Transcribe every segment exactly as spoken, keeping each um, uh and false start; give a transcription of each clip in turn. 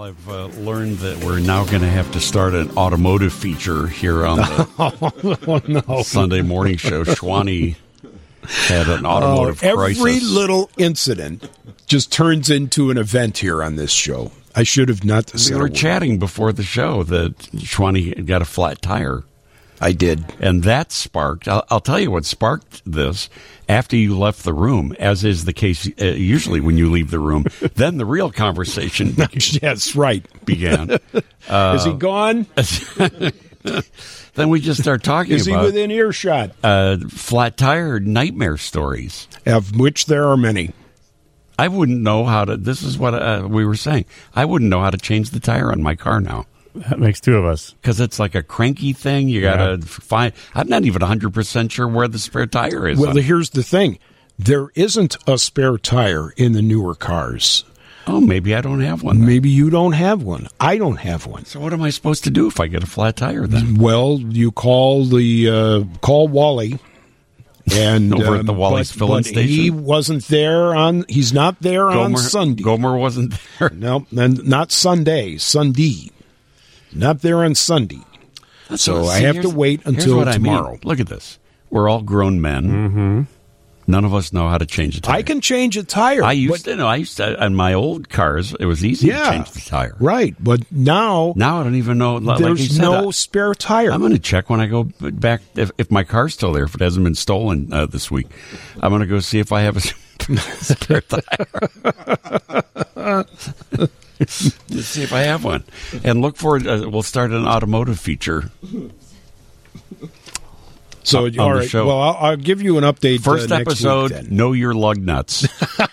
I've uh, learned that we're now going to have to start an automotive feature here on the oh, no. Sunday morning show. Schwani had an automotive uh, crisis. Every little incident just turns into an event here on this show. I should have not We said a were word. chatting before the show that Schwani got a flat tire. I did. And that sparked, I'll, I'll tell you what sparked this after you left the room, as is the case uh, usually when you leave the room. Then the real conversation Yes, right. began. Uh, Is he gone? Then we just start talking Is he about within earshot? uh, flat tire nightmare stories. Of which there are many. I wouldn't know how to, this is what uh, we were saying. I wouldn't know how to change the tire on my car now. That makes two of us. Because it's like a cranky thing. You got to Yeah. find, I'm not even one hundred percent sure where the spare tire is. Well, on. here's the thing. There isn't a spare tire in the newer cars. Oh, maybe I don't have one. then. Maybe you don't have one. I don't have one. So what am I supposed to do if I get a flat tire then? Well, you call the uh, call Wally, and Over at the um, Wally's but, filling but station? He wasn't there on. He's not there on Gomer, Sunday. Gomer wasn't there. No, and not Sunday. Sunday, not there on Sunday. So See, I have to here's- wait here's until what I mean. tomorrow. Look at this. We're all grown men. Mm-hmm. None of us know how to change a tire. I can change a tire. I used but, to know. I used to, on my old cars, it was easy Yeah. to change the tire. right, but now, Now I don't even know. Like there's you said, no I, spare tire. I'm going to check when I go back if, if my car's still there. If it hasn't been stolen uh, this week, I'm going to go see if I have a spare tire. Let's see if I have one, and look for. Uh, we'll start an automotive feature. So, on all the right. show. Well, I'll, I'll give you an update. First uh, next episode, week, then. know your lug nuts.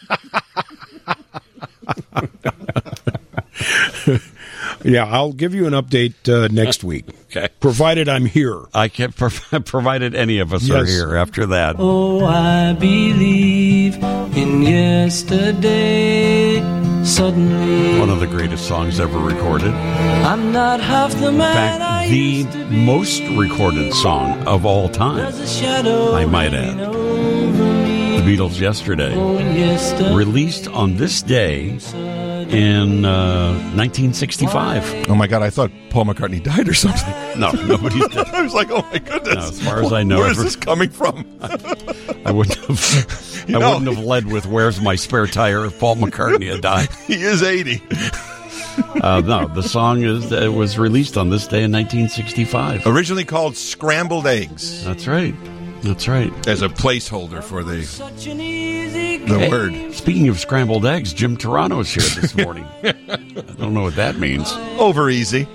Yeah, I'll give you an update uh, next week. Okay. Provided I'm here. I can't prov- provided any of us Yes. are here after that. Oh, I believe in yesterday. Suddenly, One of the greatest songs ever recorded. In I'm not half the man I fact, the used to be. most recorded song of all time. There's a shadow I might add. hanging over me. The Beatles Yesterday. Oh, yesterday. Released on this day in uh, nineteen sixty-five. Oh my God! I thought Paul McCartney died or something. No, nobody's dead. I was like, oh my goodness! No, as far as I know, where is ever- this coming from? I wouldn't have. You I know- wouldn't have led with "Where's my spare tire?" if Paul McCartney had died. He is eighty. Uh, no, the song is it was released on this day in nineteen sixty-five. Originally called "Scrambled Eggs" That's right. That's right. as a placeholder for the Such an easy the Hey, word. Speaking of scrambled eggs, Jim Turano's here this morning. I don't know what that means. Over easy.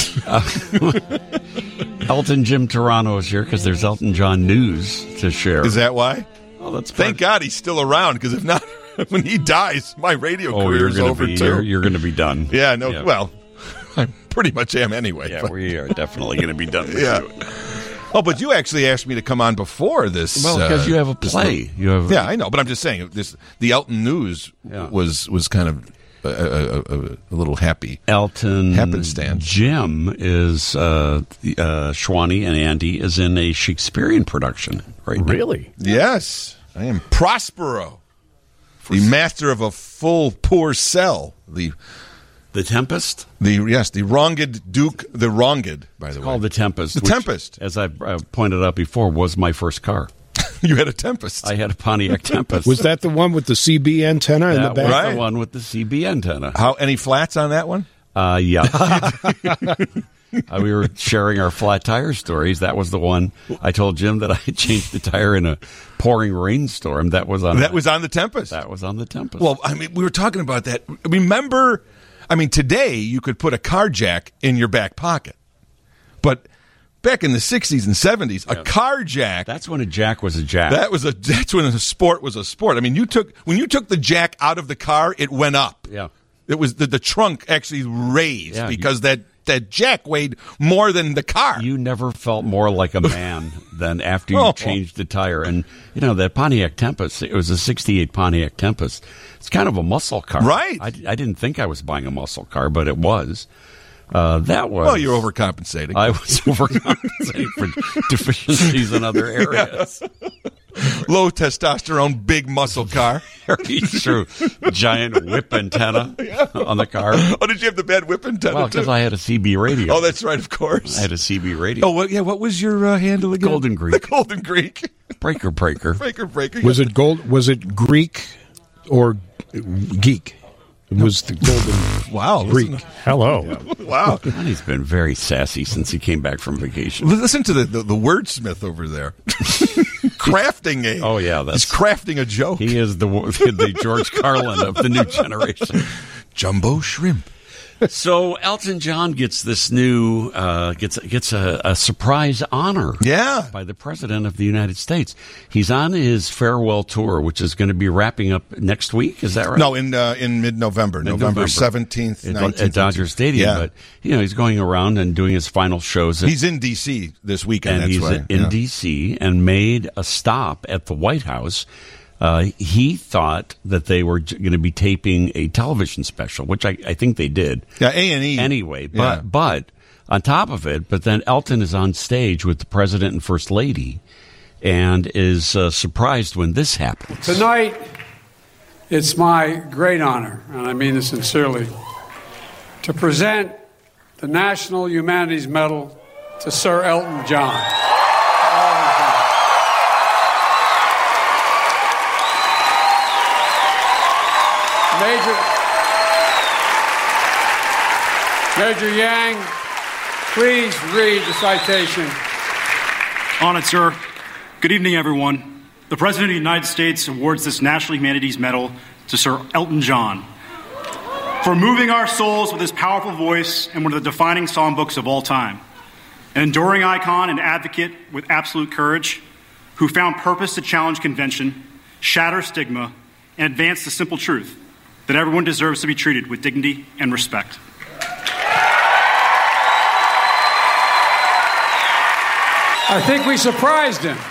Elton Jim Turano is here because there's Elton John news to share. Is that why? Oh, that's Thank God he's still around, because if not, when he dies, my radio Oh, career you're is going over to be. too. You're, you're going to be done. yeah, no. Yeah. Well, I pretty much am anyway. Yeah, but- we are definitely going to be done. With yeah. you. Oh, but you actually asked me to come on before this. Well, because uh, you have a this play. little- You have. Yeah, I know, but I'm just saying this. The Elton news Yeah. was was kind of a, a, a, a little happy. Elton Happenstance. Jim is uh, the, uh, Schwani and Andy is in a Shakespearean production right now. Really? Yes, I am Prospero, the master of a full poor cell. The The Tempest. the yes, the wronged Duke, the wronged. By the way, Called The Tempest. The which, Tempest. as I uh, pointed out before, was my first car. you had a Tempest. I had a Pontiac Tempest. Was that the one with the C B antenna in the that back? was Right. the one with the C B antenna? How any flats on that one? Uh, yeah. Uh, we were sharing our flat tire stories. That was the one I told Jim that I had changed the tire in a pouring rainstorm. That was on. That was on the Tempest. That was on the Tempest. Well, I mean, we were talking about that. Remember, I mean, today you could put a car jack in your back pocket, but back in the sixties and seventies, a car jack. that's when a jack was a jack. That was a. That's when a sport was a sport. I mean, you took when you took the jack out of the car, it went up. yeah. It was the, the trunk actually raised Yeah, because you- that that jack weighed more than the car. You never felt more like a man than after you Oh. changed the tire. And, you know, that Pontiac Tempest, it was a sixty-eight Pontiac Tempest. It's kind of a muscle car. Right. I, I didn't think I was buying a muscle car, but it was. Uh, that was. Well, you're overcompensating. I was overcompensating for deficiencies in other areas. Low testosterone, big muscle car. Very true. Giant whip antenna on the car. Oh, did you have the bad whip antenna? Well, because I had a C B radio. Oh, that's right, of course. I had a C B radio. Oh, what, yeah. What was your uh, handle again? Golden Greek. The Golden Greek. Breaker, breaker. Breaker, breaker. Was it gold? Was it Greek or geek? It was the golden Wow, Greek. listen- Hello. Wow. He's been very sassy since he came back from vacation. Listen to the, the, the wordsmith over there. crafting a. Oh, yeah, that's- He's crafting a joke. He is the the George Carlin of the new generation. Jumbo shrimp. So Elton John gets this new uh, gets gets a, a surprise honor. Yeah. By the President of the United States. He's on his farewell tour, which is going to be wrapping up next week. Is that right? No, in uh, in mid-November. Mid-November. November seventeenth, At, nineteenth. at Dodger Stadium. Yeah. But, you know, he's going around and doing his final shows. At, He's in D C this weekend, and that's he's why. in yeah. D C and made a stop at the White House. Uh, he thought that they were going to be taping a television special, which I, I think they did. Yeah, A and E. Anyway, but Yeah. but on top of it, but then Elton is on stage with the President and First Lady and is uh, surprised when this happens. Tonight, it's my great honor, and I mean this sincerely, to present the National Humanities Medal to Sir Elton John. Major, Major Yang, please read the citation. Honored, sir. Good evening, everyone. The President of the United States awards this National Humanities Medal to Sir Elton John for moving our souls with his powerful voice and one of the defining songbooks of all time. An enduring icon and advocate with absolute courage who found purpose to challenge convention, shatter stigma, and advance the simple truth that everyone deserves to be treated with dignity and respect. I think we surprised him.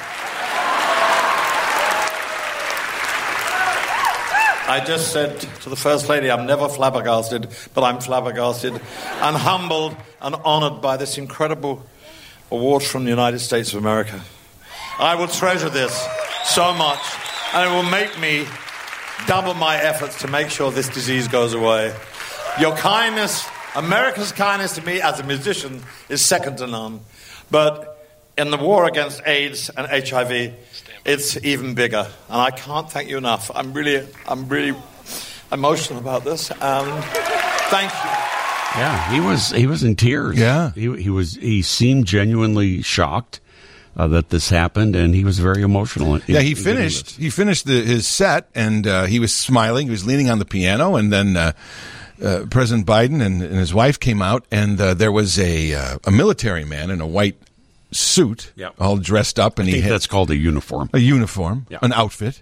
I just said to the First Lady, I'm never flabbergasted, but I'm flabbergasted and humbled and honored by this incredible award from the United States of America. I will treasure this so much, and it will make me double my efforts to make sure this disease goes away. Your kindness, America's kindness to me as a musician is second to none. But in the war against AIDS and H I V, it's even bigger. And I can't thank you enough. I'm really, I'm really emotional about this. And thank you. Yeah, he was he was in tears. Yeah. he he was he seemed genuinely shocked uh, that this happened, and he was very emotional. in- Yeah, he in doing finished. this. He finished the, his set, and uh, he was smiling. He was leaning on the piano, and then uh, uh, President Biden and, and his wife came out, and uh, there was a uh, a military man in a white suit, Yep. all dressed up, and I he think had that's called a uniform, a uniform, Yeah. an outfit.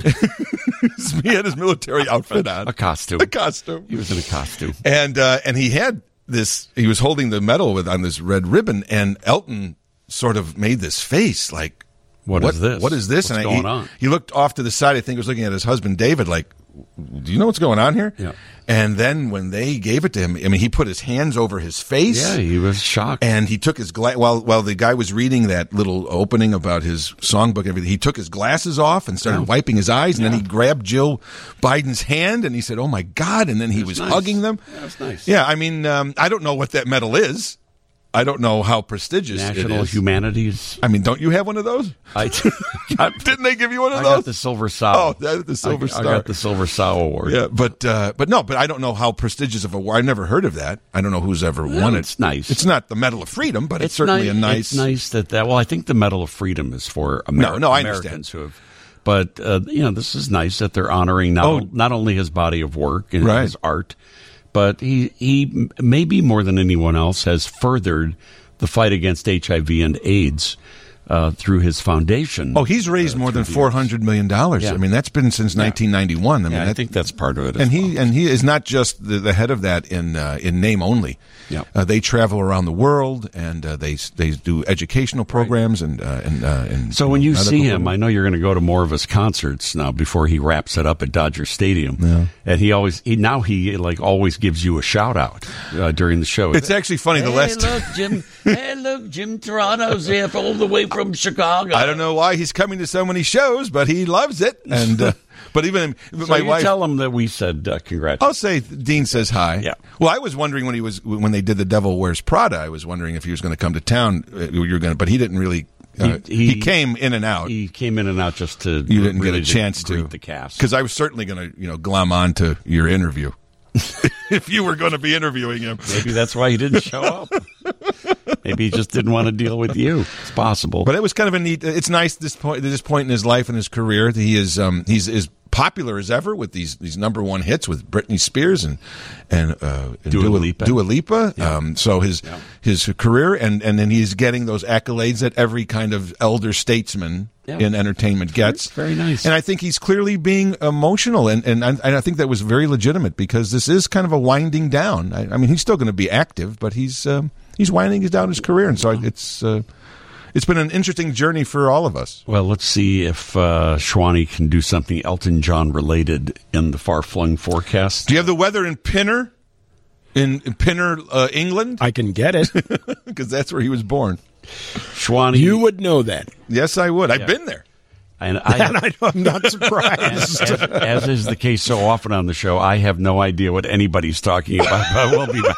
He had his military outfit on, a costume. a costume. He was in a costume. and uh, and he had this. He was holding the medal with on this red ribbon, and Elton sort of made this face like, What is this? What is this?" What's and going he, on? he looked off to the side. I think he was looking at his husband David, like, "Do you know what's going on here?" Yeah. And then when they gave it to him, I mean, he put his hands over his face. Yeah, he was shocked. And he took his gla- while while the guy was reading that little opening about his songbook and everything. He took his glasses off and started Yeah. wiping his eyes, and then he grabbed Jill Biden's hand and he said, "Oh my God!" And then he was, nice. hugging them. That was nice. Yeah, I mean, um, I don't know what that medal is. I don't know how prestigious it National is. Humanities. I mean, don't you have one of those? I, Didn't they give you one of I those? got the Silver Sow. Oh, that, the Silver I, Star. I got the Silver Sow Award. Yeah, but uh, but no, but I don't know how prestigious of a award. I've never heard of that. I don't know who's ever Well, won it. it's nice. It's not the Medal of Freedom, but it's, certainly a nice. It's nice that that. Well, I think the Medal of Freedom is for Ameri- No, no, I Americans understand. who have. But uh, you know, this is nice that they're honoring not Oh. not only his body of work and Right. his art, but he he maybe more than anyone else has furthered the fight against H I V and AIDS uh, through his foundation. Oh, he's raised uh, more than through the four years. hundred million dollars. Yeah. I mean, that's been since nineteen ninety-one. I mean, Yeah, I that- think that's part of it. as and he well. and he is not just the, the head of that in uh, in name only. Yeah. Uh, they travel around the world and uh, they they do educational programs and uh, and, uh, and So when you medical see him, programs. I know you're going to go to more of his concerts now before he wraps it up at Dodger Stadium. And he always he now he like always gives you a shout out uh, during the show. It's actually funny. The hey, last look, Jim. Hey, look, Jim Toronto's here all the way from Chicago. I don't know why he's coming to so many shows, but he loves it. And uh, But even So my you wife. tell him that we said uh, congratulations. I'll say Dean says hi. Yeah. Well, I was wondering when he was when they did The Devil Wears Prada. I was wondering if he was going to come to town. Uh, you were going, to, but he didn't really. Uh, He- he, he- came in and out. He came in and out just to you didn't really get a chance to greet the cast. because I was certainly going to you know glom on to your interview if you were going to be interviewing him. Maybe that's why he didn't show up. Maybe he just didn't want to deal with you. It's possible. But it was kind of a neat. It's nice this point. At this point in his life and his career, that he is um, he's as popular as ever with these these number one hits with Britney Spears and and, uh, and Dua Lipa. Dua Lipa. Yeah. Um, so his Yeah. his career and and then he's getting those accolades that every kind of elder statesman Yeah. in entertainment gets. Very nice. And I think he's clearly being emotional, and and I, and I think that was very legitimate because this is kind of a winding down. I, I mean, he's still going to be active, but he's um, he's winding down his career, and so it's. Uh, It's been an interesting journey for all of us. Well, let's see if uh, Schwani can do something Elton John related in the far-flung forecast. Do you have the weather in Pinner, in, in Pinner, uh, England? I can get it. Because that's where he was born. Schwani, You would know that. Yes, I would. I've Yeah. been there. and I, And I, I'm not as, surprised. as, as is the case so often on the show, I have no idea what anybody's talking about. But we'll be back.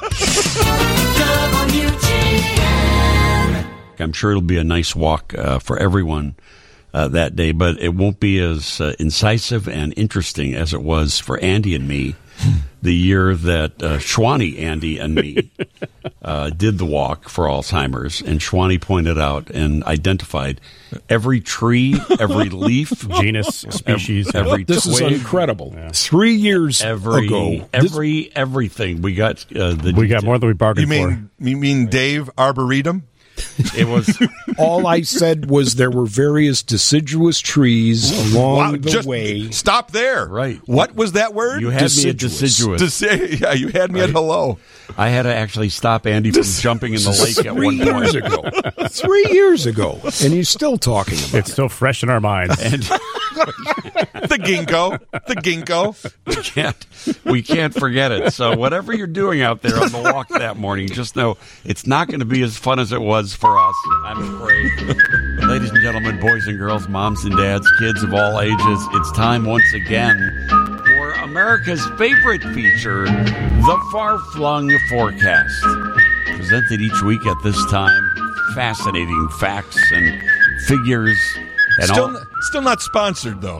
W G N. I'm sure it'll be a nice walk uh, for everyone uh, that day, but it won't be as uh, incisive and interesting as it was for Andy and me the year that uh, Schwani, Andy, and me uh, did the walk for Alzheimer's. And Schwani pointed out and identified every tree, every leaf, Genus, species. every This is twig, incredible. Three years every ago, this- every everything. We got uh, the We got more than we You bargained mean you mean Dave Arboretum? It was all I said was there were various deciduous trees along Wow, the just way. stop there. Right. What was that word? you had me at Deciduous. deciduous. to say, yeah, you had me at Right. hello. I had to actually stop Andy from jumping in the lake at Three one years point. ago. Three years ago. And he's still talking about It's still fresh in our minds. And The ginkgo, the ginkgo. we can't we can't forget it. So whatever you're doing out there on the walk that morning, just know it's not going to be as fun as it was for us, I'm afraid. Ladies and gentlemen, boys and girls, moms and dads, kids of all ages, it's time once again for America's favorite feature, The Far-Flung Forecast. Presented each week at this time, fascinating facts and figures and Still, all. n- still not sponsored though.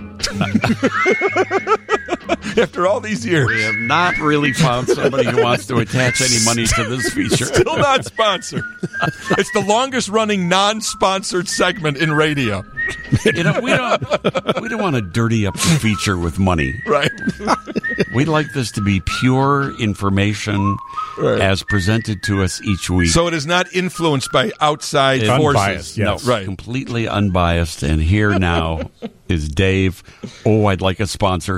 After all these years, We have not really found somebody who wants to attach any money to this feature. still not sponsored. It's the longest running non-sponsored segment in radio. You know, we don't we don't want to dirty up the feature with money. Right. We'd like this to be pure information Right. as presented to us each week. So it is not influenced by outside It's forces. unbiased, yes. No, Right. completely unbiased. And here now is Dave. Oh, I'd like a sponsor.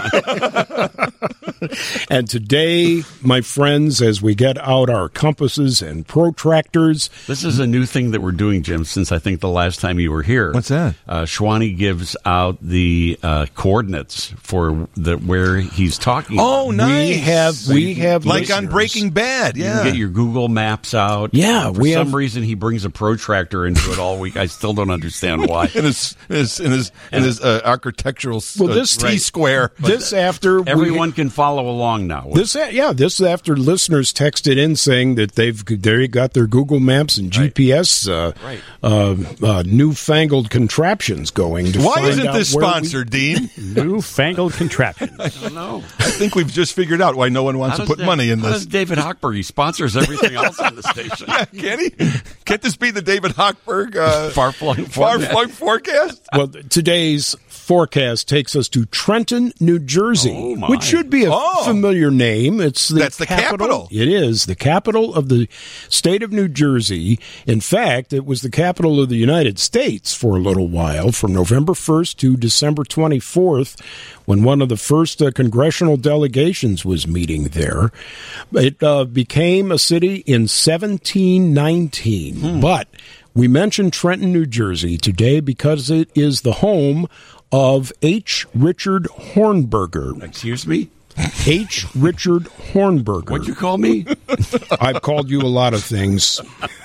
Swan. And today, my friends, as we get out our compasses and protractors, This is a new thing that we're doing, Jim, since I think the last time you were here. What's that? Uh, Schwani gives out the uh, coordinates for the where he's talking. Oh, about. nice. we have we have Like on listeners. Breaking Bad. You Yeah. can get your Google Maps out. Yeah, For we some have- reason, he brings a protractor into it all week. I still don't understand why. in his in his in his, in his uh, architectural s- Well, uh, this- T right. square. This after we- Everyone can follow along now. This, yeah, this after listeners texted in saying that they've they got their Google Maps and G P S uh, Right. uh, uh, newfangled contraptions going. To Why find isn't out this where we- sponsored, Dean? Newfangled contraption. I don't know. I think we've just figured out why no one wants How to does put that- money in how this. does David Hochberg? He sponsors everything else on the station. Can he? Can't this be the David Hochberg uh, Far-flung far forecast. flung forecast? Well, today's forecast takes us to Trenton, New Jersey, Oh, my. which should be a Oh. familiar name. It's the That's the capital. It is the capital of the state of New Jersey. In fact, it was the capital of the United States for a little while, from November first to December twenty-fourth, when one of the first uh, congressional delegations was meeting there. It uh, became a city in seventeen nineteen, but we mentioned Trenton, New Jersey today because it is the home of H. Richard Hornberger. Excuse me? H. Richard Hornberger. What'd you call me? I've called you a lot of things.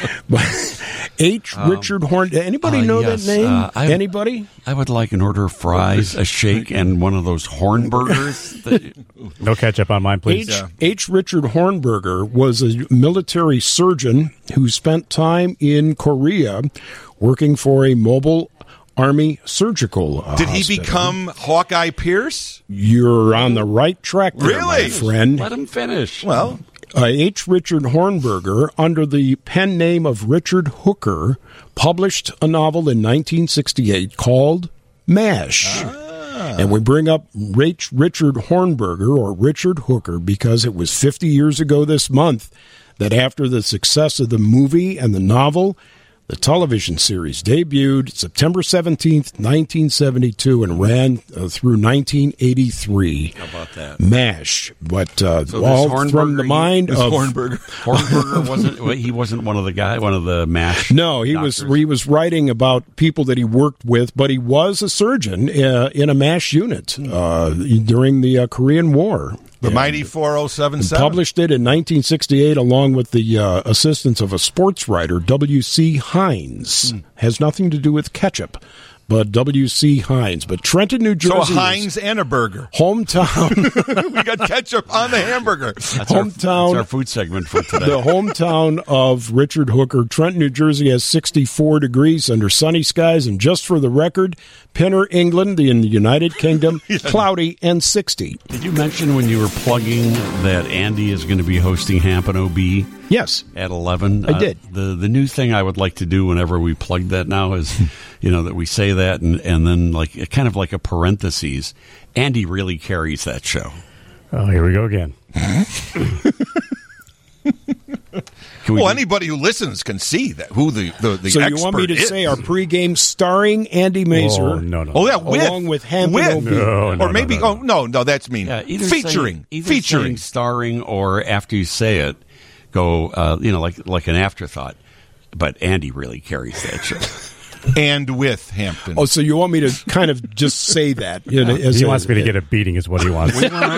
H. Um, Richard Horn. Anybody uh, know yes, that name? uh, I- Anybody? I would like an order of fries, a shake, and one of those horn burgers. That, No ketchup on mine, please. H. H. Richard Hornberger was a military surgeon who spent time in Korea working for a mobile Army surgical uh, Did he hospital. become Hawkeye Pierce? You're on the right track there, Really? my friend. let him finish. Well, Uh, H. Richard Hornberger, under the pen name of Richard Hooker, published a novel in nineteen sixty-eight called MASH. And we bring up H. Richard Hornberger, or Richard Hooker, because it was fifty years ago this month that after the success of the movie and the novel, the television series debuted September seventeenth, nineteen seventy-two, and ran uh, through nineteen eighty-three. How about that? MASH, but uh, So this all Hornberger, from the mind this of Hornberger. Hornberger wasn't. well, He wasn't one of the guy. One of the MASH. No, he doctors. was he was writing about people that he worked with, but he was a surgeon uh, in a MASH unit uh, during the uh, Korean War. the And mighty four oh seven seven. Published it in nineteen sixty-eight along with the uh, assistance of a sports writer, W C Hines. Hmm. Has nothing to do with ketchup, but W C Hines. But Trenton, New So Jersey, a Heinz and a burger. hometown. We got ketchup on the hamburger. That's our, hometown- that's our food segment for today. The hometown of Richard Hooker, Trenton, New Jersey, has sixty-four degrees under sunny skies. And just for the record, Pinner, England, in the United Kingdom, cloudy and sixty. Did you mention when you were plugging that Andy is going to be hosting Hampton O B Yes. at eleven? I did. Uh, the the new thing I would like to do whenever we plug that now is, you know, that we say that and, and then like kind of like a parentheses. Andy really carries that show. Oh, here we go again. Can we Well, do- anybody who listens can see that who the the, the So expert you want me to is. say our pregame starring Andy Mazer? Oh, no, no. Oh yeah, with, Along with Hampton with, O B. No, no, or maybe no, no, oh no no that's mean. Yeah, either featuring saying, either featuring. saying starring, or after you say it, go uh, you know like like an afterthought. But Andy really carries that show. And with Hampton. Oh, so you want me to kind of just say that? You know, as He a- wants me to get a beating, is what he wants. We want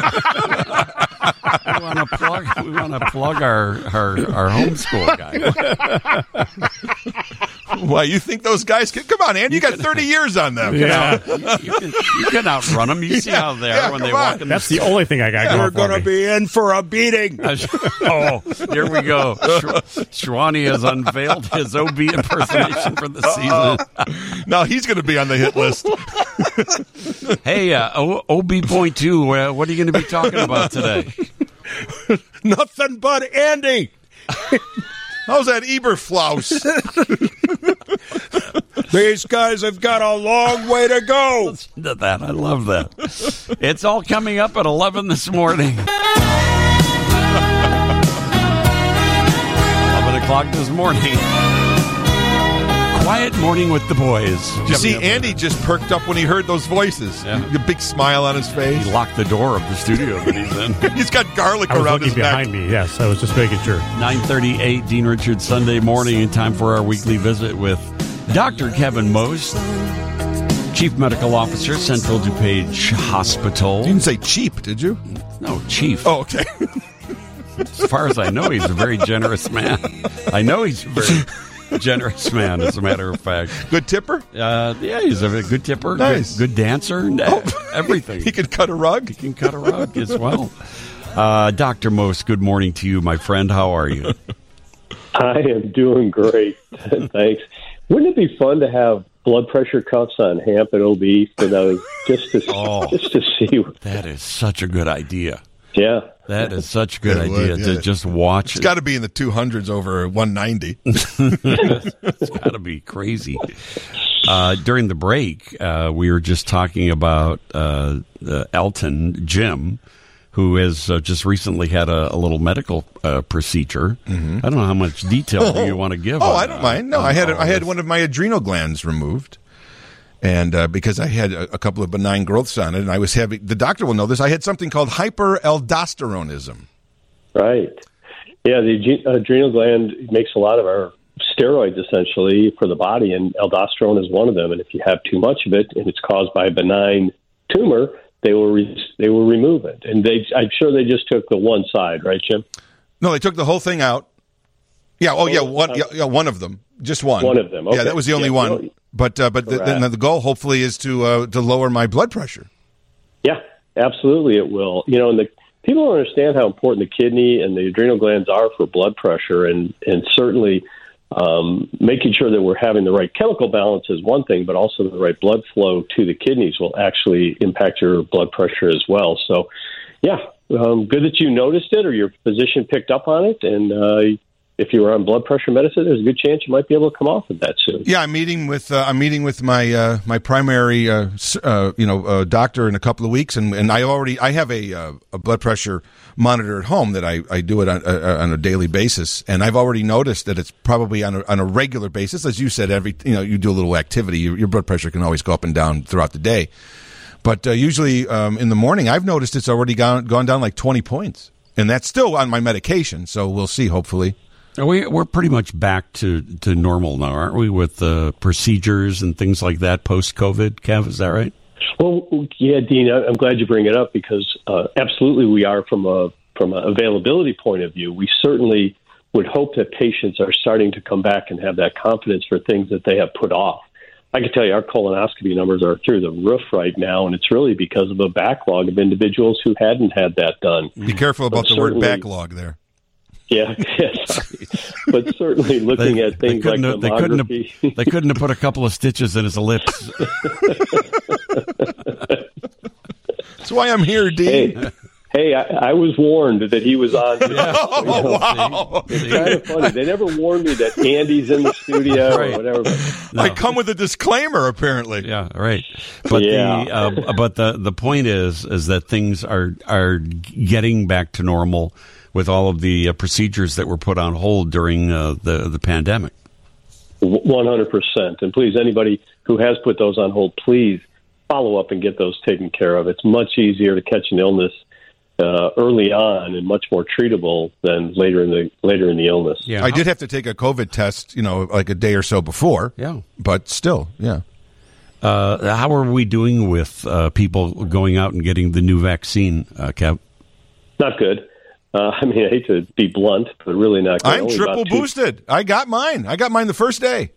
to plug. We want to plug our our, our homeschool guy. Why you think those guys can come on, Andy? You got thirty years on them. Yeah, You can, you can outrun them. You see how they are yeah, when come they walk on. in. that's the only thing I got You're going going for to me. be in for a beating. Oh, here we go. Sh- Shwani has unveiled his O B impersonation for the season. Now he's going to be on the hit list. Hey, uh, o- OB point two, uh, what are you going to be talking about today? Nothing but Andy. How's that Eberflaus? These guys have got a long way to go. Listen to that. I love that. It's all coming up at eleven this morning. eleven o'clock this morning. Quiet morning with the boys. Did you see, Andy just perked up when he heard those voices. Yeah. A big smile on his face. He locked the door of the studio that he's in. He's got garlic I was around looking his neck. behind me. Yes, I was just making sure. nine thirty-eight, Dean Richards, Sunday morning, in time for our weekly visit with Doctor Kevin Most, Chief Medical Officer, Central DuPage Hospital. You didn't say cheap, did you? No, Chief. Oh, okay. As far as I know, he's a very generous man. I know he's a very generous man, as a matter of fact. Good tipper? Uh, yeah, he's a good tipper, Nice. good, good dancer, and, uh, everything. He could cut a rug? He can cut a rug as well. Uh, Doctor Most, good morning to you, my friend. How are you? I am doing great. Thanks. Wouldn't it be fun to have blood pressure cuffs on Hamp and O B for those, just to Oh. just to see? That is such a good idea. Yeah. That is such a good It idea would, to yeah. just watch. It's got to be in the two hundreds over one ninety. It's got to be crazy. Uh, during the break, uh, we were just talking about uh, uh, Elton Jim, who has uh, just recently had a, a little medical uh, procedure. I don't know how much detail do you want to give. Oh, on, I don't mind. No, on I had all I had this? one of my adrenal glands removed, and uh, because I had a, a couple of benign growths on it, and I was having, the doctor will know this, I had something called hyperaldosteronism. Right. Yeah, the adre- adrenal gland makes a lot of our steroids, essentially, for the body, and aldosterone is one of them. And if you have too much of it and it's caused by a benign tumor, they will re- they will remove it. And they, I'm sure they just took the one side, right, Jim? No, they took the whole thing out, Yeah. Oh, yeah. One. Yeah, yeah, one of them. Just one. One of them. Okay. Yeah, that was the only Yeah, one. no, but uh, but the, then the goal, hopefully, is to uh, to lower my blood pressure. Yeah, absolutely, it will. You know, and the people don't understand how important the kidney and the adrenal glands are for blood pressure, and and certainly um, making sure that we're having the right chemical balance is one thing, but also the right blood flow to the kidneys will actually impact your blood pressure as well. So, yeah, um, good that you noticed it or your physician picked up on it, and uh, if you were on blood pressure medicine, there's a good chance you might be able to come off of that soon. Yeah, I'm meeting with uh, I'm meeting with my uh, my primary uh, uh, you know uh, doctor in a couple of weeks, and, and I already I have a uh, a blood pressure monitor at home that I, I do it on uh, on a daily basis, and I've already noticed that it's probably on a, on a regular basis, as you said. Every you know you do a little activity, your, your blood pressure can always go up and down throughout the day, but uh, usually um, in the morning, I've noticed it's already gone gone down like twenty points, and that's still on my medication. So we'll see. Hopefully. We, we're pretty much back to, to normal now, aren't we, with the procedures and things like that post-COVID, Kev? Is that right? Well, yeah, Dean, I'm glad you bring it up because uh, absolutely we are from a from an availability point of view. We certainly would hope that patients are starting to come back and have that confidence for things that they have put off. I can tell you our colonoscopy numbers are through the roof right now, and it's really because of a backlog of individuals who hadn't had that done. Be careful about so the word backlog there. Yeah, yeah, sorry. But certainly looking they, at things like have, they, couldn't have, they couldn't have put a couple of stitches in his lips. That's why I'm here, Dean. Hey, hey I, I was warned that he was on. Yeah. Oh, you know, wow. It's kind of funny. They never warned me that Andy's in the studio right. or whatever. But, no. I come with a disclaimer, apparently. Yeah, right. But yeah. the uh, but the the point is is that things are are getting back to normal with all of the uh, procedures that were put on hold during uh, the the pandemic. one hundred percent. And please, anybody who has put those on hold, please follow up and get those taken care of. It's much easier to catch an illness uh, early on and much more treatable than later in the later in the illness. Yeah, I did have to take a COVID test, you know, like a day or so before. Yeah, but still, yeah. Uh, how are we doing with uh, people going out and getting the new vaccine, uh, Kev? Not good. Uh, I mean, I hate to be blunt, but really not good. I'm Only triple about two- boosted. I got mine. I got mine the first day.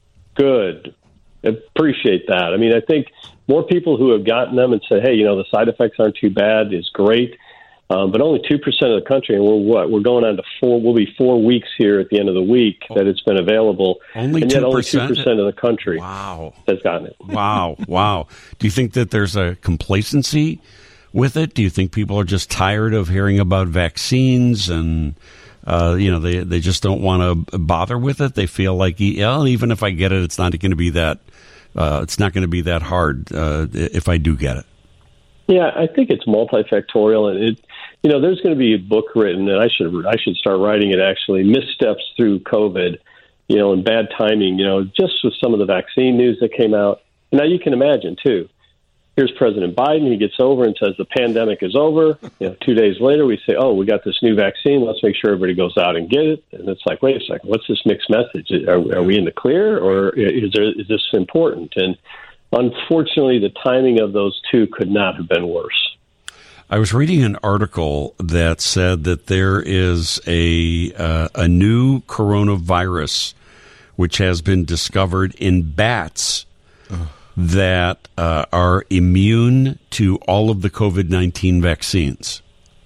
Good. Appreciate that. I mean, I think more people who have gotten them and said, hey, you know, the side effects aren't too bad is great. Um, but only two percent of the country, and we're what? We're going on to four, we'll be four weeks here at the end of the week that it's been available. Only and yet two only percent? two percent of the country wow. has gotten it. Wow, wow. Do you think that there's a complacency with it? Do you think people are just tired of hearing about vaccines and, uh, you know, they, they just don't want to bother with it? They feel like, yeah, even if I get it, it's not going to be that, uh, it's not going to be that hard uh, if I do get it. Yeah, I think it's multifactorial, and it, you know, there's going to be a book written, and I should I should start writing it actually. Missteps through COVID, you know, and bad timing. You know, just with some of the vaccine news that came out. Now you can imagine too. Here's President Biden. He gets over and says the pandemic is over. You know, two days later we say, oh, we got this new vaccine. Let's make sure everybody goes out and get it. And it's like, wait a second, what's this mixed message? Are, are we in the clear, or is there is this important? And unfortunately, the timing of those two could not have been worse. I was reading an article that said that there is a uh, a new coronavirus which has been discovered in bats Ugh. that uh, are immune to all of the COVID nineteen vaccines.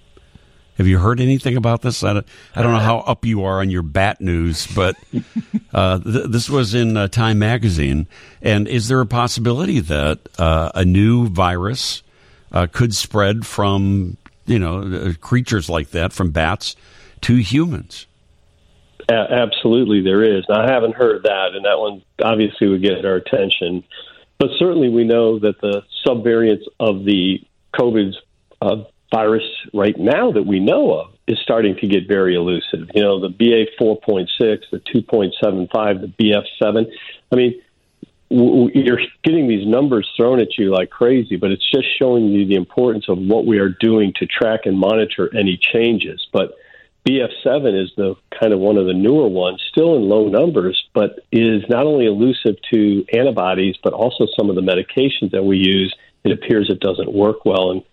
Have you heard anything about this? I don't, I don't know how up you are on your bat news, but uh, th- this was in uh, Time Magazine. And is there a possibility that uh, a new virus uh, could spread from, you know, uh, creatures like that, from bats to humans? A- absolutely, there is. Now, I haven't heard that, and that one obviously would get our attention. But certainly we know that the subvariants of the COVID uh, virus right now that we know of is starting to get very elusive. You know, the B A four point six, the two point seven five, the B F seven. I mean, w- you're getting these numbers thrown at you like crazy, but it's just showing you the importance of what we are doing to track and monitor any changes. But B F seven is the kind of one of the newer ones, still in low numbers, but is not only elusive to antibodies, but also some of the medications that we use. It appears it doesn't work well. And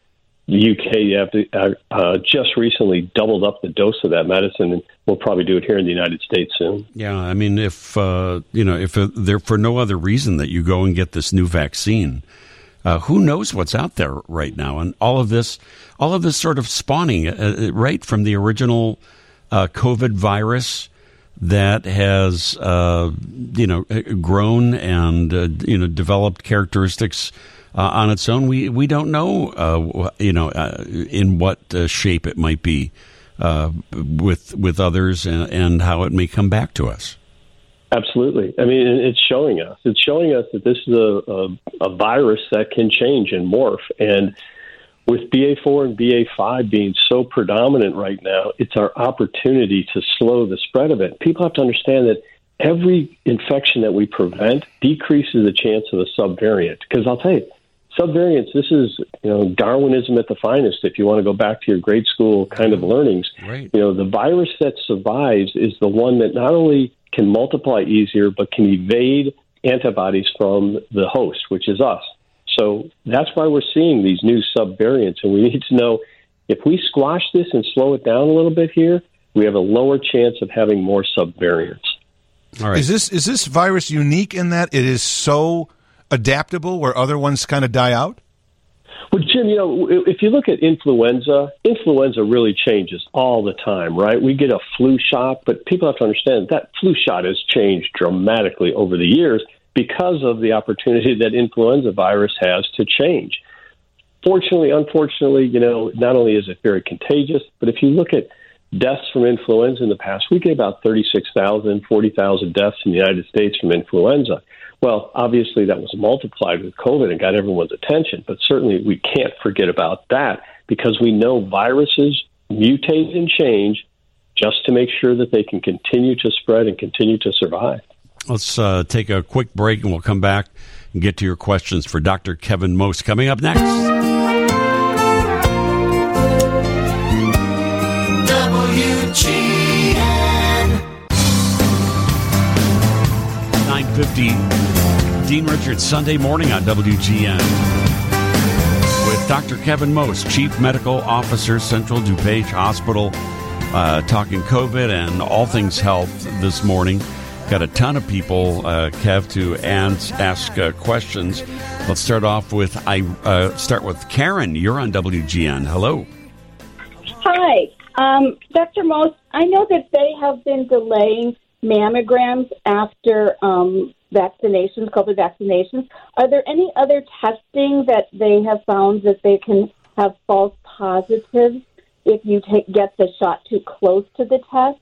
the U K have to, uh, uh, just recently doubled up the dose of that medicine, and we'll probably do it here in the United States soon. Yeah, I mean, if uh, you know, if uh, there for no other reason that you go and get this new vaccine, uh, who knows what's out there right now, and all of this, all of this sort of spawning uh, right from the original uh, COVID virus that has uh, you know grown and uh, you know developed characteristics. Uh, on its own, we we don't know, uh, you know, uh, in what uh, shape it might be uh, with with others, and, and how it may come back to us. Absolutely. I mean, it's showing us. It's showing us that this is a, a, a virus that can change and morph. And with B A four and B A five being so predominant right now, it's our opportunity to slow the spread of it. People have to understand that every infection that we prevent decreases the chance of a subvariant. Because I'll tell you, subvariants, this is, you know, Darwinism at the finest. If you want to go back to your grade school kind of learnings, right. You know, the virus that survives is the one that not only can multiply easier, but can evade antibodies from the host, which is us. So that's why we're seeing these new subvariants. And we need to know if we squash this and slow it down a little bit here, we have a lower chance of having more subvariants. All right. Is this is this virus unique in that it is so adaptable where other ones kind of die out? Well, Jim, you know, if you look at influenza, influenza really changes all the time, right? We get a flu shot, but people have to understand that flu shot has changed dramatically over the years because of the opportunity that influenza virus has to change. Fortunately, unfortunately, you know, not only is it very contagious, but if you look at deaths from influenza in the past, we get about thirty-six thousand, forty thousand deaths in the United States from influenza. Well, obviously that was multiplied with COVID and got everyone's attention, but certainly we can't forget about that because we know viruses mutate and change just to make sure that they can continue to spread and continue to survive. Let's uh, take a quick break, and we'll come back and get to your questions for Doctor Kevin Most coming up next. W G N nine fifty, Dean Richards, Sunday morning on W G N. With Doctor Kevin Most, Chief Medical Officer, Central DuPage Hospital, uh, talking COVID and all things health this morning. Got a ton of people, uh, Kev, to ans- ask uh, questions. Let's start off with I uh, start with Karen. You're on W G N. Hello. Hi, um, Doctor Most. I know that they have been delaying mammograms after um, vaccinations, COVID vaccinations. Are there any other testing that they have found that they can have false positives if you take, get the shot too close to the test?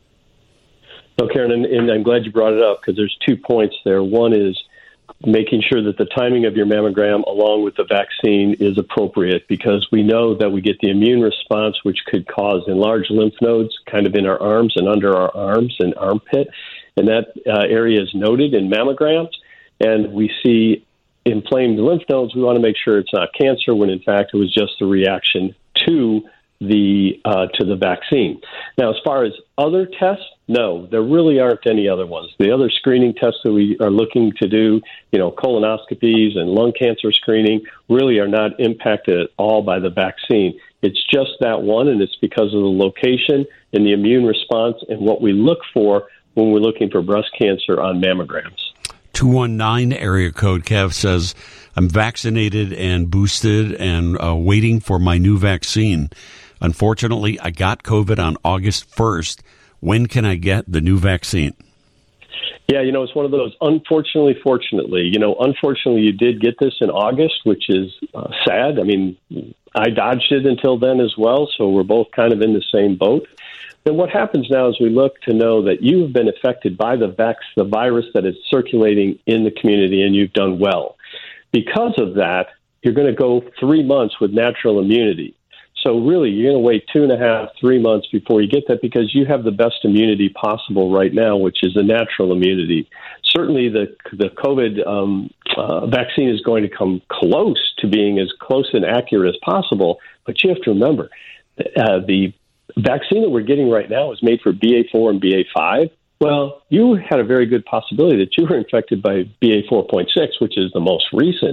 No, Karen, and, and I'm glad you brought it up because there's two points there. One is making sure that the timing of your mammogram along with the vaccine is appropriate because we know that we get the immune response, which could cause enlarged lymph nodes kind of in our arms and under our arms and armpit. And that uh, area is noted in mammograms. And we see inflamed lymph nodes. We want to make sure it's not cancer when, in fact, it was just a reaction to the uh, to the vaccine. Now, as far as other tests, no, there really aren't any other ones. The other screening tests that we are looking to do, you know, colonoscopies and lung cancer screening, really are not impacted at all by the vaccine. It's just that one, and it's because of the location and the immune response and what we look for when we're looking for breast cancer on mammograms. two one nine area code, Kev says, I'm vaccinated and boosted and uh, waiting for my new vaccine. Unfortunately, I got COVID on August first. When can I get the new vaccine? Yeah, you know, it's one of those, unfortunately, fortunately. You know, unfortunately, you did get this in August, which is uh, sad. I mean, I dodged it until then as well, so we're both kind of in the same boat. Then what happens now is we look to know that you have been affected by the vax, the virus that is circulating in the community, and you've done well. Because of that, you're going to go three months with natural immunity. So really, you're going to wait two and a half, three months before you get that because you have the best immunity possible right now, which is a natural immunity. Certainly, the the COVID um, uh, vaccine is going to come close to being as close and accurate as possible. But you have to remember, uh, the vaccine that we're getting right now is made for B A four and B A five. Well, you had a very good possibility that you were infected by B A four point six, which is the most recent.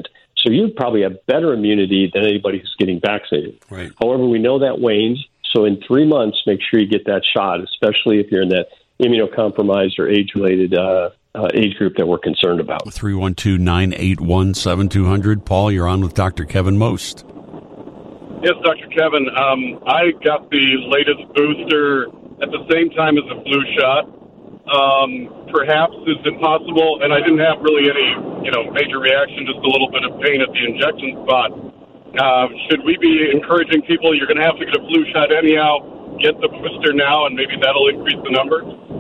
So you probably have better immunity than anybody who's getting vaccinated. Right. However, we know that wanes. So in three months, make sure you get that shot, especially if you're in that immunocompromised or age-related uh, uh, age group that we're concerned about. three one two, nine eight one, seven two zero zero. Paul, you're on with Doctor Kevin Most. Yes, Doctor Kevin. Um, I got the latest booster at the same time as the flu shot. Um, perhaps it's impossible, and I didn't have really any, you know, major reaction, just a little bit of pain at the injection spot. Uh, should we be encouraging people, you're going to have to get a flu shot anyhow, get the booster now, and maybe that'll increase the numbers?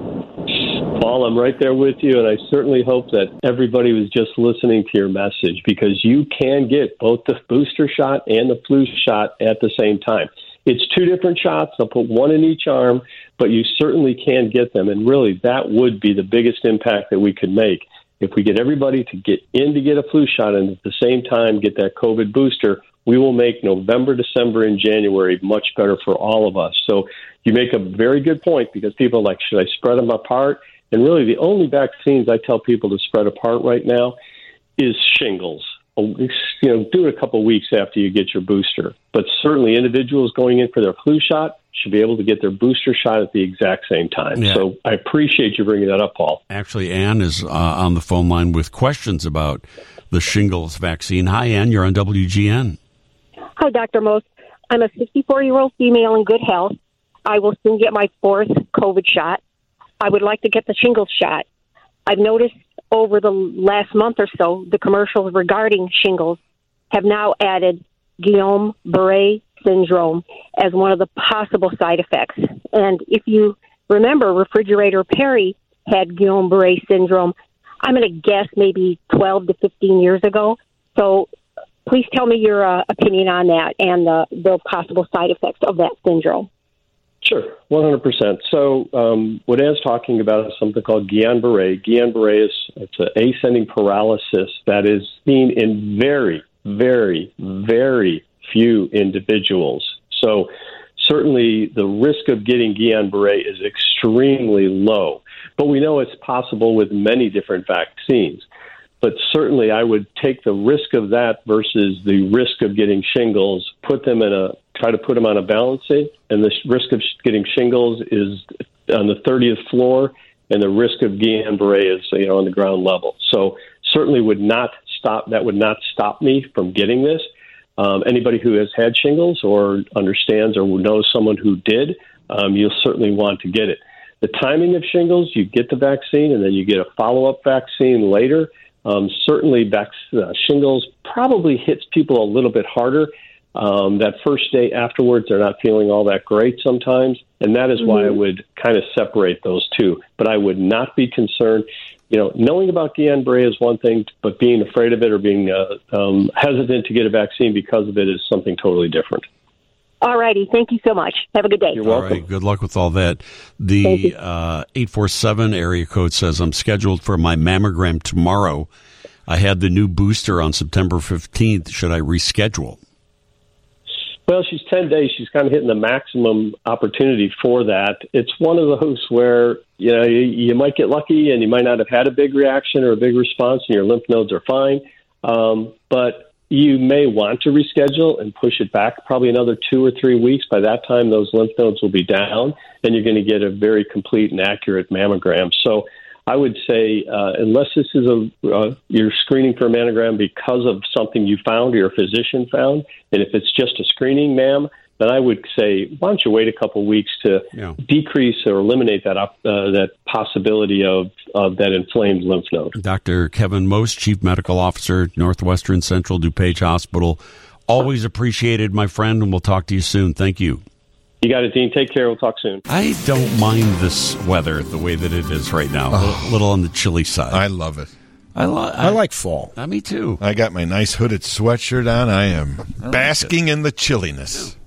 Paul, I'm right there with you, and I certainly hope that everybody was just listening to your message, because you can get both the booster shot and the flu shot at the same time. It's two different shots. They'll put one in each arm, but you certainly can get them. And really, that would be the biggest impact that we could make. If we get everybody to get in to get a flu shot and at the same time get that COVID booster, we will make November, December, and January much better for all of us. So you make a very good point, because people are like, should I spread them apart? And really, the only vaccines I tell people to spread apart right now is shingles. You know, do it a couple of weeks after you get your booster. But certainly individuals going in for their flu shot should be able to get their booster shot at the exact same time. Yeah. So I appreciate you bringing that up, Paul. Actually, Ann is uh, on the phone line with questions about the shingles vaccine. Hi, Ann. You're on W G N. Hi, Doctor Most. I'm a sixty-four-year-old female in good health. I will soon get my fourth COVID shot. I would like to get the shingles shot. I've noticed over the last month or so, the commercials regarding shingles have now added Guillain-Barré syndrome as one of the possible side effects. And if you remember, Refrigerator Perry had Guillain-Barré syndrome, I'm going to guess maybe twelve to fifteen years ago. So please tell me your uh, opinion on that and the, the possible side effects of that syndrome. Sure, one hundred percent. So um, what Anne's talking about is something called Guillain-Barré. Guillain-Barré is it's an ascending paralysis that is seen in very, very, very few individuals. So certainly the risk of getting Guillain-Barré is extremely low. But we know it's possible with many different vaccines. But certainly I would take the risk of that versus the risk of getting shingles, put them in a, try to put them on a balancing, and the risk of getting shingles is on the thirtieth floor, and the risk of Guillain-Barré is, you know, on the ground level. So certainly would not stop, that would not stop me from getting this. Um, anybody who has had shingles or understands or knows someone who did, um, you'll certainly want to get it. The timing of shingles, you get the vaccine and then you get a follow-up vaccine later. Um, certainly, vac- uh, shingles probably hits people a little bit harder. Um, that first day afterwards, they're not feeling all that great sometimes, and that is mm-hmm. why I would kind of separate those two. But I would not be concerned. You know, knowing about Guillain-Barré is one thing, but being afraid of it or being uh, um, hesitant to get a vaccine because of it is something totally different. All righty. Thank you so much. Have a good day. You're welcome. All right. Good luck with all that. The uh, eight four seven area code says, I'm scheduled for my mammogram tomorrow. I had the new booster on September fifteenth. Should I reschedule? Well, she's ten days. She's kind of hitting the maximum opportunity for that. It's one of those where, you know, you, you might get lucky and you might not have had a big reaction or a big response and your lymph nodes are fine. Um, but you may want to reschedule and push it back probably another two or three weeks. By that time, those lymph nodes will be down, and you're going to get a very complete and accurate mammogram. So I would say uh, unless this is a uh, you're screening for a mammogram because of something you found or your physician found, and if it's just a screening, ma'am, then I would say, why don't you wait a couple of weeks to yeah. decrease or eliminate that uh, that possibility of, of that inflamed lymph node. Doctor Kevin Most, Chief Medical Officer, Northwestern Central DuPage Hospital. Always appreciated, my friend, and we'll talk to you soon. Thank you. You got it, Dean. Take care. We'll talk soon. I don't mind this weather the way that it is right now. Oh. A little on the chilly side. I love it. I, lo- I, I like fall. Uh, me too. I got my nice hooded sweatshirt on. I am I basking like in the chilliness.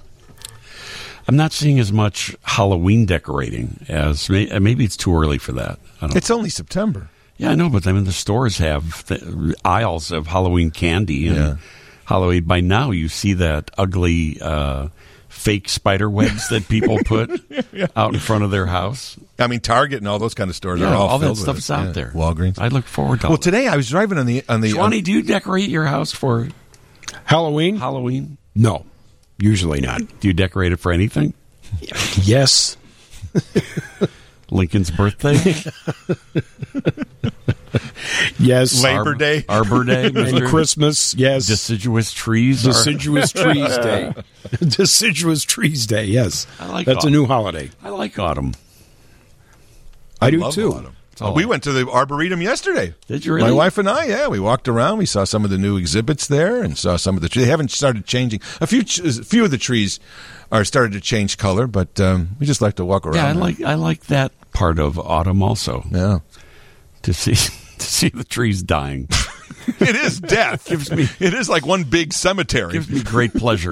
I'm not seeing as much Halloween decorating as maybe it's too early for that. I don't it's know. Only September. Yeah, I know, but I mean the stores have the aisles of Halloween candy and yeah. Halloween. By now, you see that ugly uh, fake spider webs that people put yeah. out in front of their house. I mean, Target and all those kind of stores yeah, are all, all filled that stuff's with it. out yeah. there. Walgreens. I look forward to. Well, all today I was driving on the on the. Johnny, on, do you decorate your house for Halloween? Halloween? No, usually not. Do you decorate it for anything? Yes. Lincoln's birthday? Yes. Labor Day? Arbor Day? And Christmas, yes. Deciduous trees? are- Deciduous Trees Day. Deciduous Trees Day, yes. I like That's autumn. a new holiday. I like autumn. I do love too. autumn. Oh, we went to the Arboretum yesterday. Did you really? My wife and I, yeah. We walked around. We saw some of the new exhibits there and saw some of the trees. They haven't started changing. A few a few of the trees are started to change color, but um, we just like to walk around. Yeah, I there. like I like that part of autumn also. Yeah. To see to see the trees dying. It is death. Gives me It is like one big cemetery. gives me great pleasure.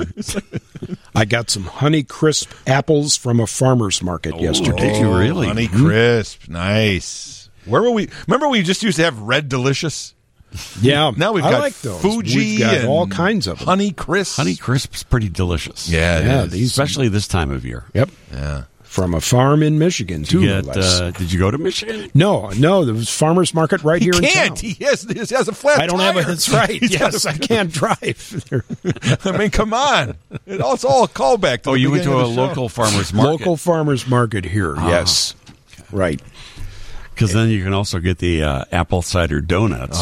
I got some Honey Crisp apples from a farmer's market yesterday. Did you really? Honey Crisp. Nice. Where were we? Remember we just used to have Red Delicious? Yeah. Now we've I got like those. Fuji We've got and all kinds of them. Honey Crisp. Honey Crisp's pretty delicious. Yeah, it Yeah, is. these- Especially this time of year. Yep. Yeah. From a farm in Michigan, too, You no get, less. uh, did you go to Michigan? No, no, there was farmer's market right He here in can't. town. He has, he has a flat I don't have a. tire. That's right. He's got Yes, a- I can't drive. I mean, come on. It all- It's all a callback to Oh, the you went to beginning a of the show. local farmer's market. Local farmer's market here. Ah. Yes, right. Because then you can also get the uh, apple cider donuts.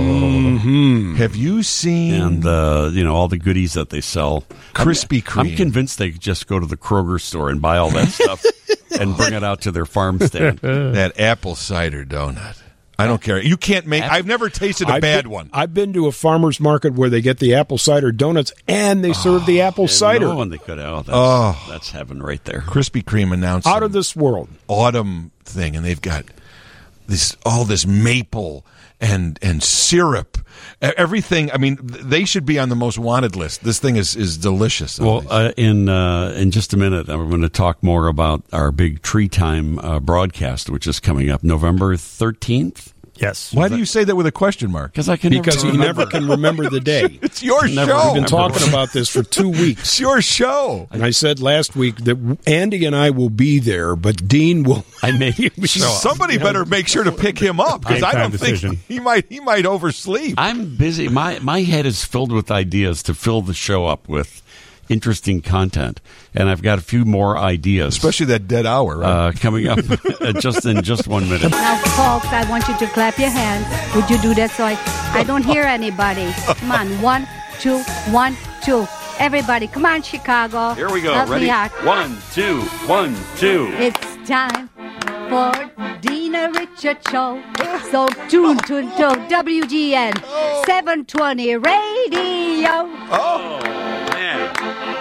Mm-hmm. Have you seen And uh, you know all the goodies that they sell. Krispy I'm, Kreme? I'm convinced they could just go to the Kroger store and buy all that stuff and bring it out to their farm stand. that apple cider donut? I don't care. You can't make. I've never tasted a I've bad been, one. I've been to a farmer's market where they get the apple cider donuts and they serve the apple cider. No, and they could. Oh, that's, Oh. that's heaven right there. Krispy Kreme announced Out some of this world. autumn thing, and they've got this all this maple and and syrup, E- everything. I mean, th- they should be on the most wanted list. This thing is is delicious. Well, uh, in uh, in just a minute, I'm going to talk more about our big Tree Time uh, broadcast, which is coming up November thirteenth. Yes. Why do you say that with a question mark? Because I can Because never he remember. never can remember the day. It's your Never. show. We've been talking about this for two weeks. It's your show. And I said last week that Andy and I will be there, but Dean will. I may Somebody better make sure to pick him up because I Game-time don't decision. think he might he might oversleep. I'm busy. My my head is filled with ideas to fill the show up with interesting content, and I've got a few more ideas, Especially that dead hour, right? uh, coming up uh, just in just one minute. Now, folks, I want you to clap your hands. Would you do that so I, I don't hear anybody? Come on, one, two, one, two. Everybody, come on, Chicago. Here we go. Help Ready? me out. One, two, one, two. It's time for Dina Richard Show. So tune to, to W G N seven twenty Radio. oh, Man.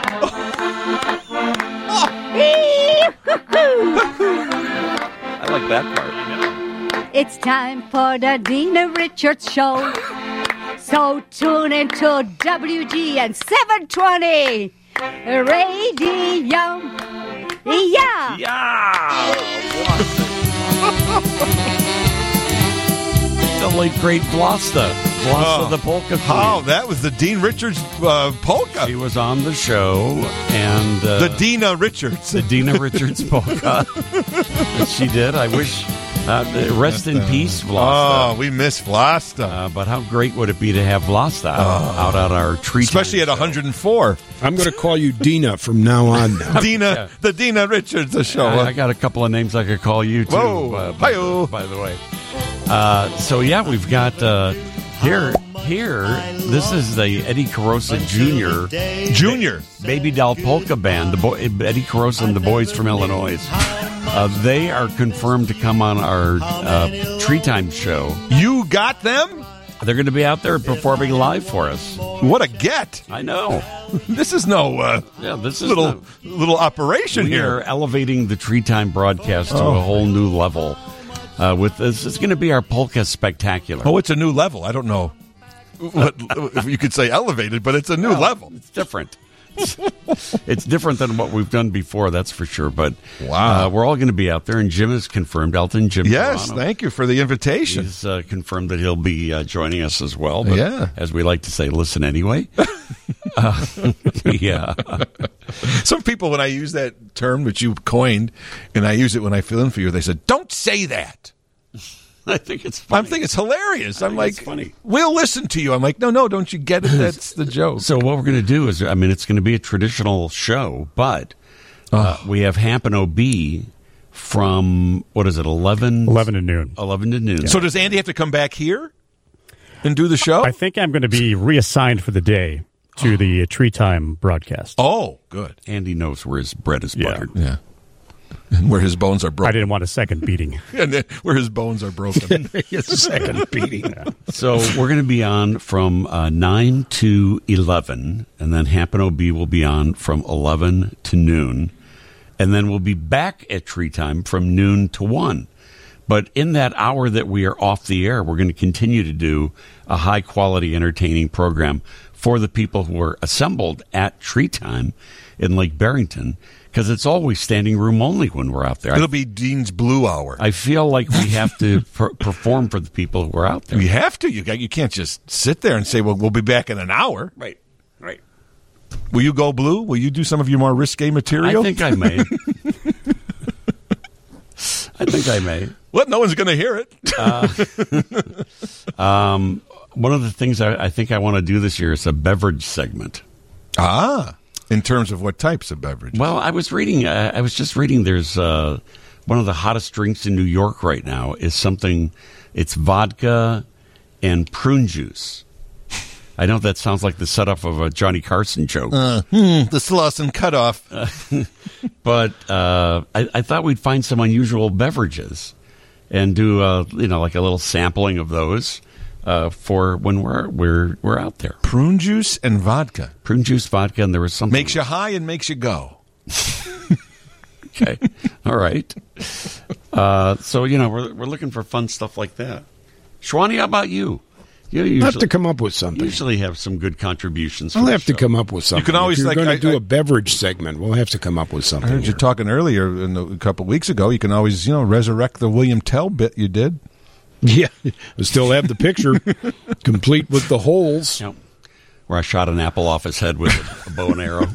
I like that part. It's time for the Dina Richards Show. So tune into W G N seven twenty Radio. Yeah. Yeah. The late great Vlasta. Vlasta Oh, the polka queen. how that was the Dean Richards uh, polka. She was on the show, and uh, The Dina Richards. the Dina Richards polka that she did. I wish. Uh, rest in peace, Vlasta. Oh, we miss Vlasta. Uh, but how great would it be to have Vlasta out, out at our tree? Especially at time one hundred four. I'm going to call you Dina from now on now. Dina, Yeah. the Dina Richards the show. I, I got a couple of names I could call you too. Whoa. uh, by, Hi-yo. the, by the way. Uh, so yeah, we've got uh, here. Here, this is the Eddie Carosa Junior Junior. Baby Doll Polka Band. The boy, Eddie Carosa and the boys from Illinois. Uh, they are confirmed to come on our uh, Tree Time show. You got them? They're going to be out there performing live for us. What a get. I know. This is no uh, Yeah, this is little the- little operation we here. are elevating the Tree Time broadcast to Oh. a whole new level. Uh, with this, it's going to be our polka spectacular. Oh, it's a new level. I don't know what if you could say elevated, but it's a new Well, level. It's different. It's different than what we've done before, that's for sure. But Wow. uh, we're all going to be out there, and Jim is confirmed. Elton Jim. Yes, Toronto. thank you for the invitation. He's uh, confirmed that he'll be uh, joining us as well. But Yeah. as we like to say, listen anyway. uh, yeah. Some people, when I use that term that you coined, and I use it when I fill in for you, they said, "Don't say that." I think it's funny. I'm thinking it's hilarious. I'm like, it's funny. We'll listen to you. I'm like, no, no, don't you get it? That's the joke. So what we're going to do is, I mean, it's going to be a traditional show, but uh, Oh. we have Hampton O B from, what is it, eleven? eleven to noon. eleven to noon. So does Andy have to come back here and do the show? I think I'm going to be reassigned for the day to the uh, Tree Time broadcast. Oh, good. Andy knows where his bread is Yeah. buttered. Yeah. Where his bones are I broken. didn't want a second beating. And then where his bones are broken. His second beating. So we're going to be on from uh, nine to eleven, and then Hampton O B will be on from eleven to noon, and then we'll be back at Tree Time from noon to one. But in that hour that we are off the air, we're going to continue to do a high-quality, entertaining program for the people who are assembled at Tree Time in Lake Barrington, because it's always standing room only when we're out there. It'll be Dean's Blue Hour. I feel like we have to per- perform for the people who are out there. You have to. You got. You can't just sit there and say, "Well, we'll be back in an hour." Right, right. Will you go blue? Will you do some of your more risque material? I think I may. I think I may. Well, no one's going to hear it. Uh, um, one of the things I, I think I want to do this year is a beverage segment. Ah, in terms of what types of beverages? Well, I was reading. Uh, I was just reading. There's uh, one of the hottest drinks in New York right now is something. It's vodka and prune juice. I know that sounds like the setup of a Johnny Carson joke. Uh, hmm, the Slauson cutoff. But uh, I, I thought we'd find some unusual beverages and do uh, you know like a little sampling of those uh, for when we're we're we're out there. Prune juice and vodka. Prune juice, vodka, and there was something Makes you high and makes you go. Okay, all right. Uh, so you know we're we're looking for fun stuff like that. Shwani, how about you? You usually, I'll have to come up with something. usually have some good contributions. I'll for the have to show. come up with something. can always, if you're like, going I- to do I- a beverage segment, we'll have to come up with I something. heard you here. talking earlier in the, a couple of weeks ago. You can always, you know, resurrect the William Tell bit you did. Yeah, I still have the picture, complete with the holes. Yep. Where I shot an apple off his head with a bow and arrow.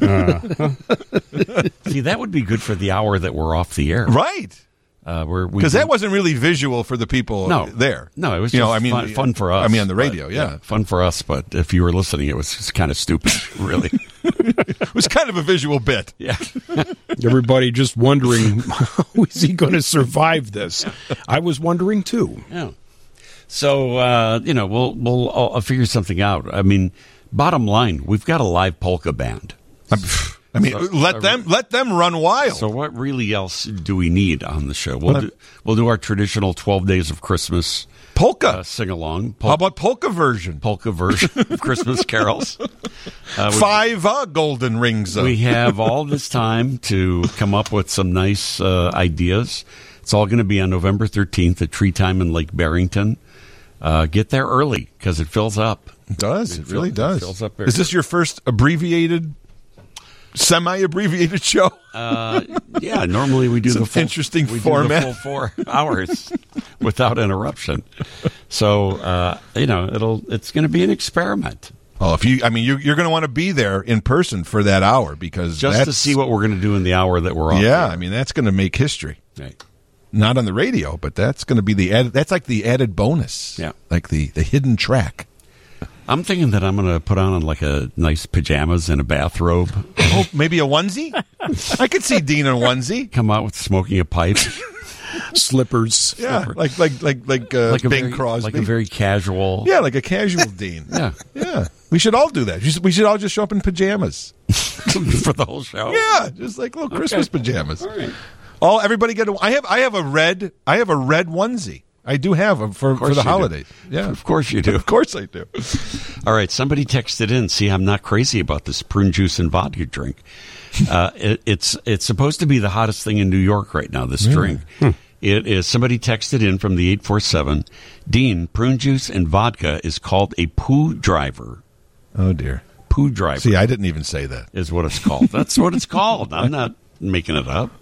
See, that would be good for the hour that we're off the air. Right. Uh, where we Because do- that wasn't really visual for the people No. there. No, it was you just know, I mean, fun, fun for us. I mean, on the but, radio, yeah. Fun for us, but if you were listening, it was just kind of stupid, really. It was kind of a visual bit. Yeah. Everybody just wondering, how is he going to survive this? I was wondering too. Yeah. So, uh, you know, we'll, we'll I'll, I'll figure something out. I mean, bottom line, we've got a live polka band. I'm, I mean, So- let them let them run wild. So what really else do we need on the show? We'll Well, do, we'll do our traditional twelve Days of Christmas polka. uh, sing-along. Pol- How about polka version? polka version of Christmas carols? Uh, we- Five uh, golden rings. Uh. We have all this time to come up with some nice uh, ideas. It's all going to be on November thirteenth at Tree Time in Lake Barrington. Uh, get there early because it fills up. It does. It, It really fill- it does. fills up very Is this your first abbreviated, semi-abbreviated show? Uh, yeah, normally we do It's the an full, interesting we format. Do the full four hours without interruption. So uh, you know, it'll it's going to be an experiment Oh, if you, I mean, you, you're going to want to be there in person for that hour because just that's, to see what we're going to do in the hour that we're on. Yeah, I mean, that's going to make history. Right. Not on the radio, but that's going to be the added. That's like the added bonus. Yeah. like the the hidden track. I'm thinking that I'm going to put on like a nice pajamas and a bathrobe. Oh, maybe a onesie. I could see Dean in a onesie. Come out with smoking a pipe. Slippers. Yeah, like like like like uh, like a Bing very, Crosby. like a very casual. Yeah, like a casual Dean. Yeah. Yeah. We should all do that. We should, we should all just show up in pajamas. For the whole show. Yeah, just like little Christmas pajamas. All right. All everybody get a I have I have a red I have a red onesie. I do have them for, for course the you do. holidays. Yeah. Of course you do. Of course I do. All right, somebody texted in. See, I'm not crazy about this prune juice and vodka drink. Uh, it, it's it's supposed to be the hottest thing in New York right now, this drink. It is. Somebody texted in from the eight four seven. Dean, prune juice and vodka is called a poo driver. Oh dear. Poo driver. See, I didn't even say that. Is what it's called. That's what it's called. I'm not making it up.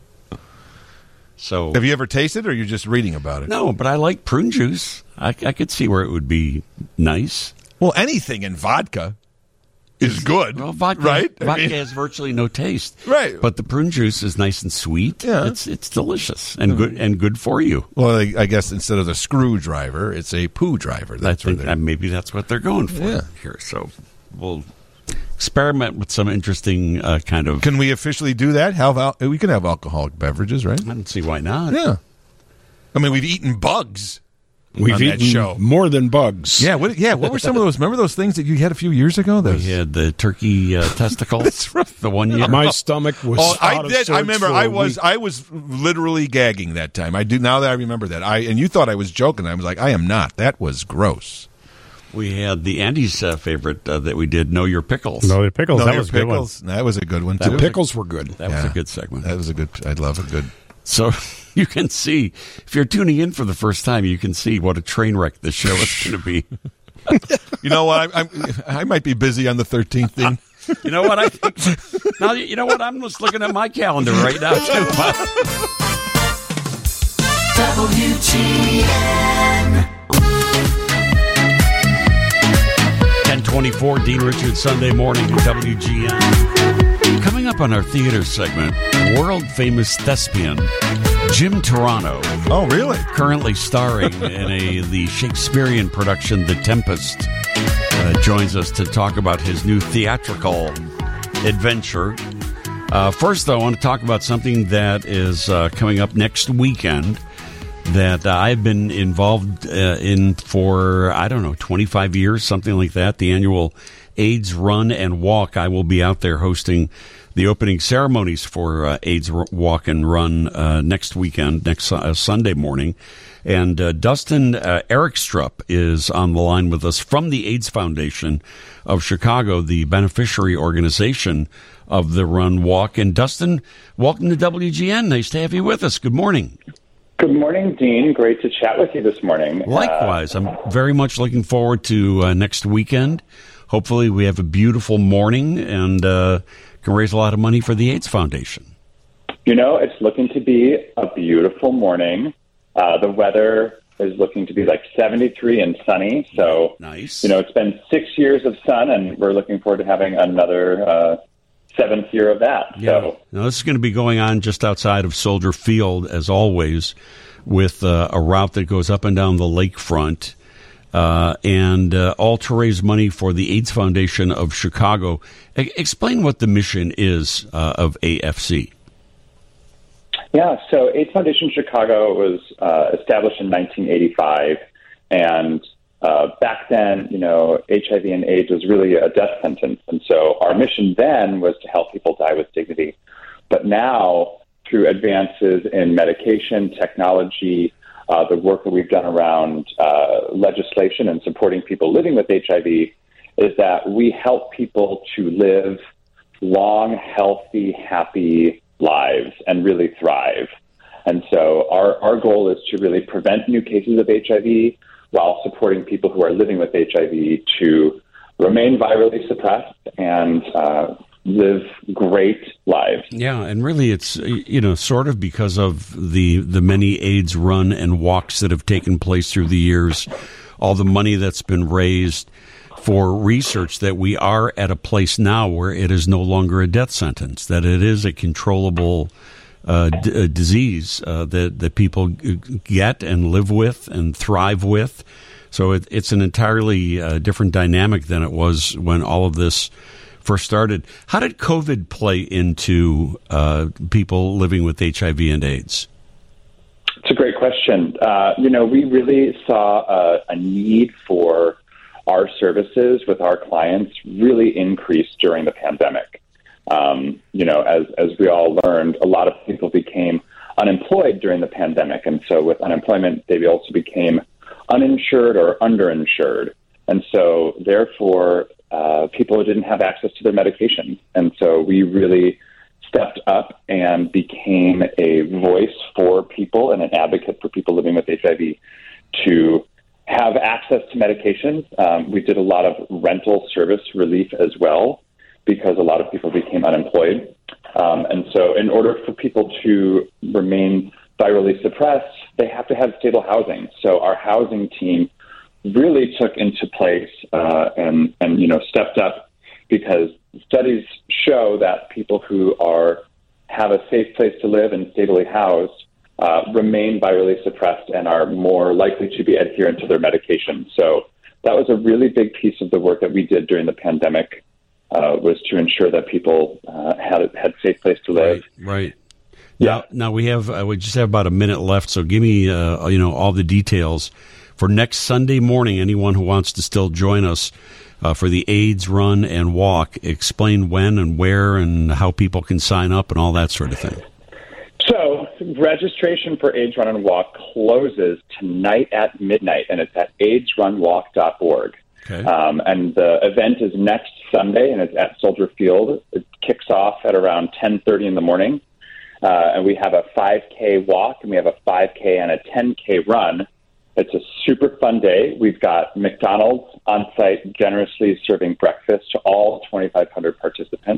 So Have you ever tasted it or you're just reading about it? no, but I like prune juice. I, I could see where it would be nice. Well, anything in vodka. is good, well, vodka, right? I Vodka mean- has virtually no taste, Right. But the prune juice is nice and sweet. Yeah. it's it's delicious and good and good for you. Well, I, I guess instead of the screwdriver, it's a poo driver. I That's what think they're- uh, maybe that's what they're going for Yeah. here. So we'll experiment with some interesting uh, kind of. Can we officially do that? Have al- we can have alcoholic beverages, right? I don't see why not. Yeah. I mean, we've eaten bugs. We've on that eaten show. more than bugs. Yeah. What? Yeah. What were some of those? Remember those things that you had a few years ago? Those. We had the turkey uh, testicles. That's right. The one year. My stomach was. Oh, I out of did. I sorts remember. for a I was. week. I was literally gagging that time. I do now that I remember that. I and you thought I was joking. I was like, I am not. That was gross. We had the Andy's uh, favorite uh, that we did. Know your pickles. No, the pickles. No, that your was a good one. pickles. That was a good one That too. The pickles were good. That was Yeah. a good segment. That was a good. I'd love a good. So you can see, if you're tuning in for the first time, you can see what a train wreck this show is going to be. You know what? I'm, I'm, I might be busy on the thirteenth thing. You know what? I think, now, you know what? I'm just looking at my calendar right now, too. W G N. ten twenty-four, Dean Richards, Sunday morning at W G N. Coming up on our theater segment, world-famous thespian Jim Turano. Oh, really? Currently starring in a the Shakespearean production, The Tempest, uh, joins us to talk about his new theatrical adventure. Uh, first, though, I want to talk about something that is uh, coming up next weekend that uh, I've been involved uh, in for, I don't know, twenty-five years, something like that. The annual AIDS Run and Walk. I will be out there hosting the opening ceremonies for uh, AIDS R- Walk and Run uh, next weekend, next uh, Sunday morning. And uh, Dustin uh, Erikstrup is on the line with us from the AIDS Foundation of Chicago, the beneficiary organization of the Run Walk. And Dustin, welcome to W G N. Nice to have you with us. Good morning. Good morning, Dean. Great to chat with you this morning. Likewise. I'm very much looking forward to uh, next weekend. Hopefully we have a beautiful morning and uh, can raise a lot of money for the AIDS Foundation. You know, it's looking to be a beautiful morning. Uh, the weather is looking to be like seventy-three and sunny. So, nice. You know, it's been six years of sun, and we're looking forward to having another uh, seventh year of that. Yeah. So, Now, this is going to be going on just outside of Soldier Field, as always, with uh, a route that goes up and down the lakefront. Uh, and uh, all to raise money for the AIDS Foundation of Chicago. E- explain what the mission is uh, of A F C. yeah, so AIDS Foundation Chicago was uh, established in nineteen eighty-five, and uh, back then, you know, H I V and AIDS was really a death sentence, and so our mission then was to help people die with dignity. But now, through advances in medication, technology, uh, the work that we've done around uh, legislation and supporting people living with H I V, is that we help people to live long, healthy, happy lives and really thrive. And so our, our goal is to really prevent new cases of H I V while supporting people who are living with H I V to remain virally suppressed and uh, live great lives. Yeah, and really it's, you know, sort of because of the, the many AIDS run and walks that have taken place through the years, all the money that's been raised for research, that we are at a place now where it is no longer a death sentence, that it is a controllable uh, d- uh, disease uh, that, that people get and live with and thrive with. So it, it's an entirely uh, different dynamic than it was when all of this first started. How did COVID play into uh, people living with H I V and AIDS? It's a great question. Uh, you know, we really saw a, a need for our services with our clients really increase during the pandemic. Um, you know, as, as we all learned, a lot of people became unemployed during the pandemic. And so with unemployment, they also became uninsured or underinsured. And so therefore, uh, people didn't have access to their medication. And so we really stepped up and became a voice for people and an advocate for people living with H I V to have access to medications. Um, we did a lot of rental service relief as well because a lot of people became unemployed. Um, and so in order for people to remain virally suppressed, they have to have stable housing. So our housing team really took into place uh, and, and, you know, stepped up because studies show that people who are have a safe place to live and stably housed uh, remain virally suppressed and are more likely to be adherent to their medication. So that was a really big piece of the work that we did during the pandemic, uh, was to ensure that people uh, had had a safe place to live. Right. right. Yeah. Now, now we have uh, we just have about a minute left, so give me uh, you know all the details for next Sunday morning. Anyone who wants to still join us uh, for the AIDS Run and Walk, explain when and where and how people can sign up and all that sort of thing. So registration for AIDS Run and Walk closes tonight at midnight, and it's at aids run walk dot org. Okay. Um, and the event is next Sunday, and it's at Soldier Field. It kicks off at around ten thirty in the morning, uh, and we have a five K walk, and we have a five K and a ten K run. It's a super fun day. We've got McDonald's on site generously serving breakfast to all twenty-five hundred participants.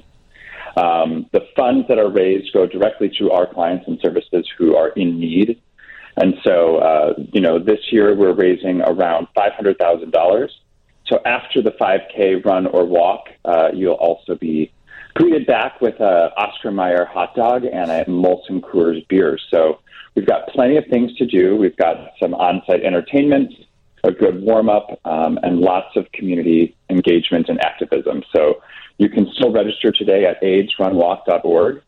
Um, the funds that are raised go directly to our clients and services who are in need. And so, uh, you know, this year we're raising around five hundred thousand dollars. So after the five K run or walk, uh, you'll also be greeted back with a Oscar Mayer hot dog and a Molson Coors beer. So we've got plenty of things to do. We've got some on-site entertainment, a good warm-up, um, and lots of community engagement and activism. So you can still register today at aids run walk dot org.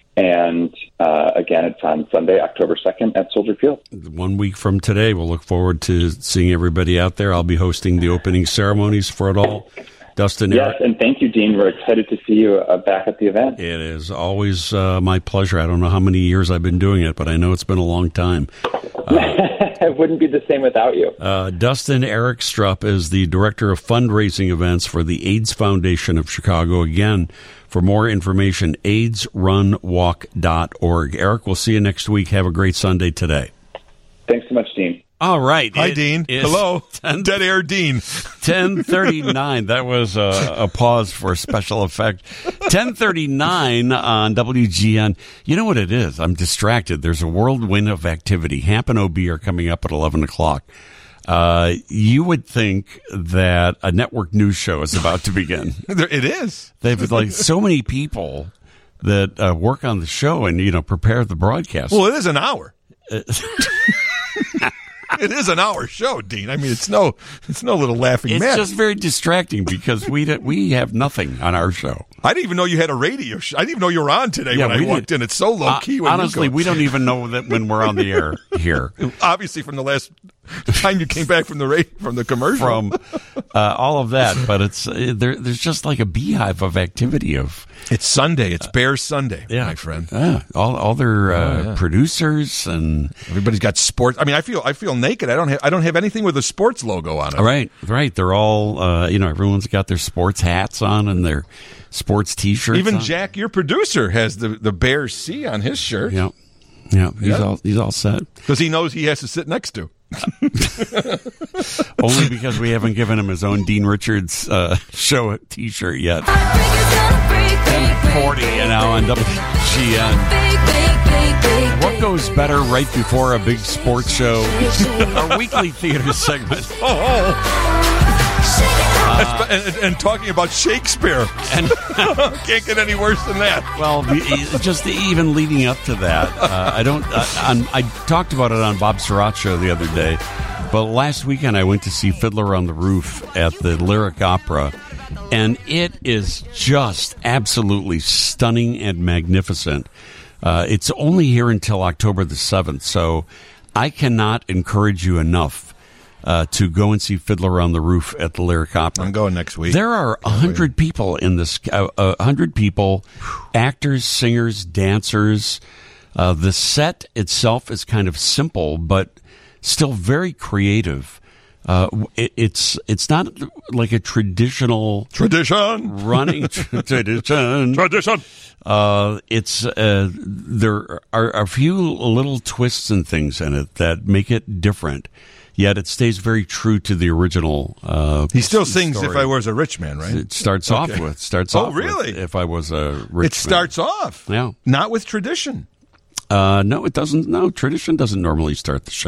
And uh, again, it's on Sunday, October second at Soldier Field. One week from today, we'll look forward to seeing everybody out there. I'll be hosting the opening ceremonies for it all. Dustin, yes, Eric. and thank you, Dean. We're excited to see you uh, back at the event. It is always uh, my pleasure. I don't know how many years I've been doing it, but I know it's been a long time. Uh, it wouldn't be the same without you. Uh, Dustin Eric Strupp is the Director of Fundraising Events for the AIDS Foundation of Chicago. Again, for more information, aids run walk dot org. Eric, we'll see you next week. Have a great Sunday today. Thanks so much, Dean. All right. Hi, Dean. Hello. ten, Dead Air Dean. ten thirty-nine. That was a, a pause for a special effect. ten thirty-nine on W G N. You know what it is? I'm distracted. There's a whirlwind of activity. Hamp and O B are coming up at eleven o'clock. Uh, you would think that a network news show is about to begin. It is. They've like so many people that uh, work on the show and, you know, prepare the broadcast. Well, it is an hour. It is an hour show, Dean. I mean, it's no, it's no little laughing it's matter. It's just very distracting because we we have nothing on our show. I didn't even know you had a radio show. I didn't even know you were on today yeah, when I walked did. in. It's so low key. Uh, honestly, we don't even know that when we're on the air here. Obviously, from the last time you came back from the radio, from the commercial, from uh, all of that. But it's uh, there. There's just like a beehive of activity. Of it's Sunday. It's Bears Sunday, yeah, my friend. Yeah, all all their uh, oh, yeah. producers and everybody's got sports. I mean, I feel I feel naked. I don't have I don't have anything with a sports logo on it. Right, right. They're all uh, you know. Everyone's got their sports hats on and their sports T-shirts. Even on. Jack, your producer, has the the Bears C on his shirt. Yeah, yeah. He's yep. all he's all set because he knows he has to sit next to. Only because we haven't given him his own Dean Richards uh, show T-shirt yet. ten forty and now on W G N. What goes better right before a big sports show? Our weekly theater segment. Oh. Uh, and, and talking about Shakespeare, and can't get any worse than that. Well, just even leading up to that, uh, I don't. Uh, on, I talked about it on Bob Surratt show the other day, but last weekend I went to see Fiddler on the Roof at the Lyric Opera, and it is just absolutely stunning and magnificent. Uh, it's only here until October the seventh, so I cannot encourage you enough. Uh, to go and see Fiddler on the Roof at the Lyric Opera. I'm going next week. There are a hundred people in this. A uh, hundred people, actors, singers, dancers. Uh, the set itself is kind of simple, but still very creative. Uh, it, it's it's not like a traditional tradition running tradition tradition. Uh, it's uh, there are a few little twists and things in it that make it different. Yet it stays very true to the original. Uh, he still sings story. "If I Was a Rich Man," right? It starts okay. off with starts oh, off. really? With, if I was a rich. It starts man. off. Yeah, not with tradition. Uh, no, it doesn't. No, tradition doesn't normally start the show.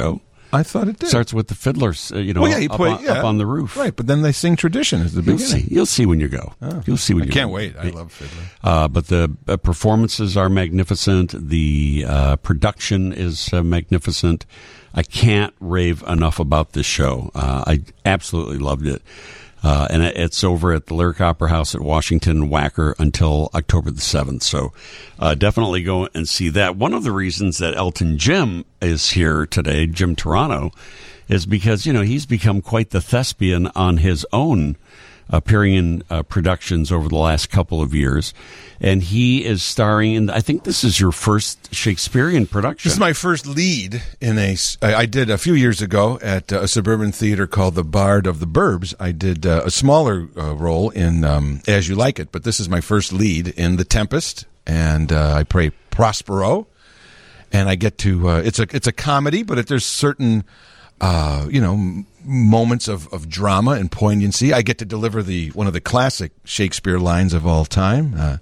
I thought it did. Starts with the fiddlers, uh, you know, well, yeah, he up, play, on, yeah. up on the roof. Right, but then they sing tradition at the You'll beginning. see. You'll see when you go. Oh. You'll see when I you can't go. wait. I love fiddler. Uh, but the uh, performances are magnificent. The uh, production is uh, magnificent. I can't rave enough about this show. Uh, I absolutely loved it. Uh, and it's over at the Lyric Opera House at Washington and Wacker until October the seventh. So uh, definitely go and see that. One of the reasons that Elton Jim is here today, Jim Turano, is because, you know, he's become quite the thespian on his own, appearing in uh, productions over the last couple of years. And he is starring in, I think this is your first Shakespearean production. This is my first lead in a, I did a few years ago at a suburban theater called The Bard of the Burbs. I did uh, a smaller uh, role in um, As You Like It, but this is my first lead in The Tempest, and uh, I play Prospero, and I get to, uh, it's a it's a comedy, but it, there's certain, uh, you know, m- moments of, of drama and poignancy. I get to deliver the one of the classic Shakespeare lines of all time, uh,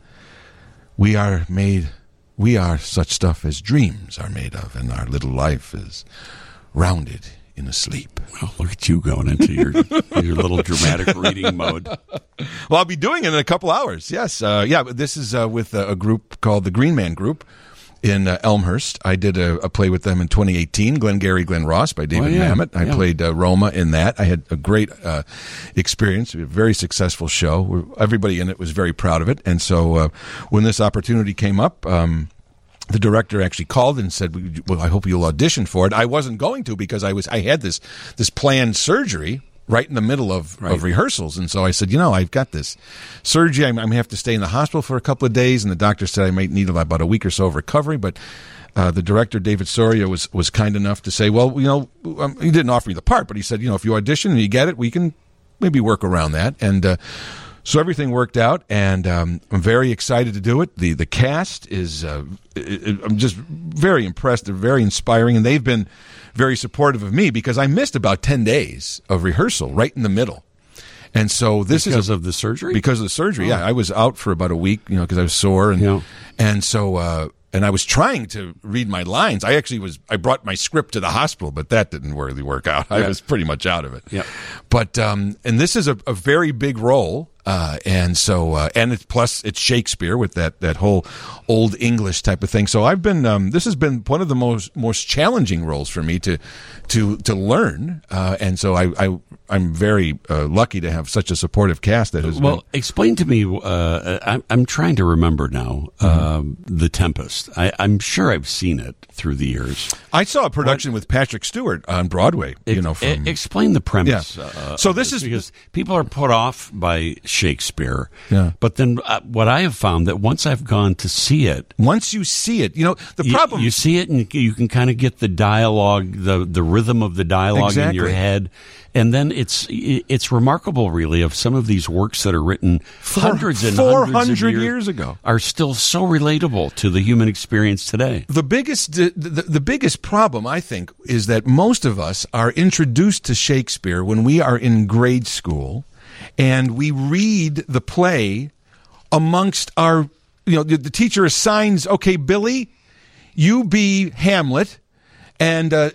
We are made, we are such stuff as dreams are made of, and our little life is rounded in a sleep. Well, look at you going into your your little dramatic reading mode. Well, I'll be doing it in a couple hours. Yes, uh, yeah. But this is uh, with a, a group called the Green Man Group in uh, Elmhurst. I did a, a play with them in twenty eighteen, Glengarry Glen Ross by David oh, yeah. Mamet. I yeah. played uh, Roma in that. I had a great uh, experience, a very successful show. Everybody in it was very proud of it. And so uh, when this opportunity came up, um, the director actually called and said, well, I hope you'll audition for it. I wasn't going to because I was I had this this planned surgery right in the middle of, right. of rehearsals. And so I said, you know, I've got this surgery. I'm, I'm going to have to stay in the hospital for a couple of days. And the doctor said I might need about a week or so of recovery. But uh, the director, David Soria, was, was kind enough to say, well, you know, um, he didn't offer me the part, but he said, you know, if you audition and you get it, we can maybe work around that. And uh, so everything worked out, and um, I'm very excited to do it. The the cast is, uh, it, it, I'm just very impressed. They're very inspiring, and they've been very supportive of me because I missed about ten days of rehearsal right in the middle. And so this because is a, of the surgery? Because of the surgery, oh. yeah. I was out for about a week, you know, because I was sore, and yeah. and so uh, and I was trying to read my lines. I actually was. I brought my script to the hospital, but that didn't really work out. I yeah. was pretty much out of it. Yeah. But um, and this is a, a very big role. Uh, and so, uh, and it's, plus it's Shakespeare with that, that whole old English type of thing. So I've been, um, this has been one of the most, most challenging roles for me to, to, to learn. Uh, and so I, I, I'm very uh, lucky to have such a supportive cast that has well, been. explain to me, uh, I'm, I'm trying to remember now, Mm-hmm. um, The Tempest. I, I'm sure I've seen it through the years. I saw a production what? with Patrick Stewart on Broadway, you It, know, from. explain the premise. Yeah. Uh, so this is because people are put off by Shakespeare. Yeah. But then uh, what I have found that once I've gone to see it, once you see it, you know, the you, problem. You see it and you can kind of get the dialogue, the, the rhythm of the dialogue exactly. in your head. And then it's it's remarkable, really, of some of these works that are written hundreds and four hundreds hundred of years, years ago are still so relatable to the human experience today. The biggest the, the, the biggest problem, I think, is that most of us are introduced to Shakespeare when we are in grade school, and we read the play amongst our, you know, the, the teacher assigns, okay, Billy, you be Hamlet. And uh,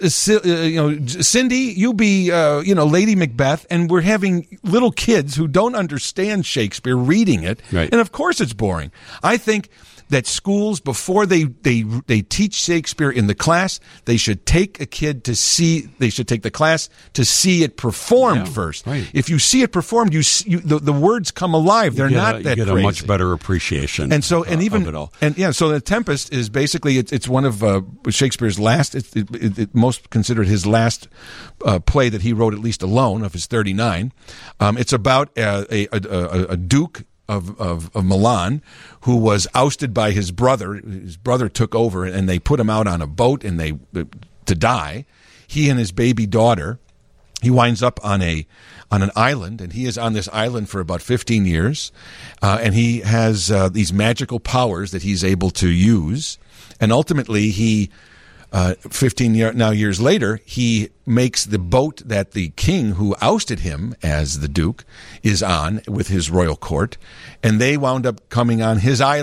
you know, Cindy, you be uh, you know Lady Macbeth, and we're having little kids who don't understand Shakespeare reading it, right. And of course it's boring. I think that schools, before they, they they teach Shakespeare in the class, they should take a kid to see. They should take the class to see it performed yeah, first. Right. If you see it performed, you, you the, the words come alive. They're you not a, that you get crazy. a much better appreciation. And so, and uh, even of it all. and yeah, so the Tempest is basically it's, it's one of uh, Shakespeare's last. It's it, it, it most considered his last uh, play that he wrote, at least alone, of his thirty-nine. Um, it's about uh, a, a, a, a duke. Of, of, of Milan, who was ousted by his brother. His brother took over, and they put him out on a boat, and they to die. He and his baby daughter. He winds up on a on an island, and he is on this island for about fifteen years, uh, and he has uh, these magical powers that he's able to use, and ultimately he. Uh, fifteen year, now years later, he makes the boat that the king who ousted him as the duke is on with his royal court, and they wound up coming on his island.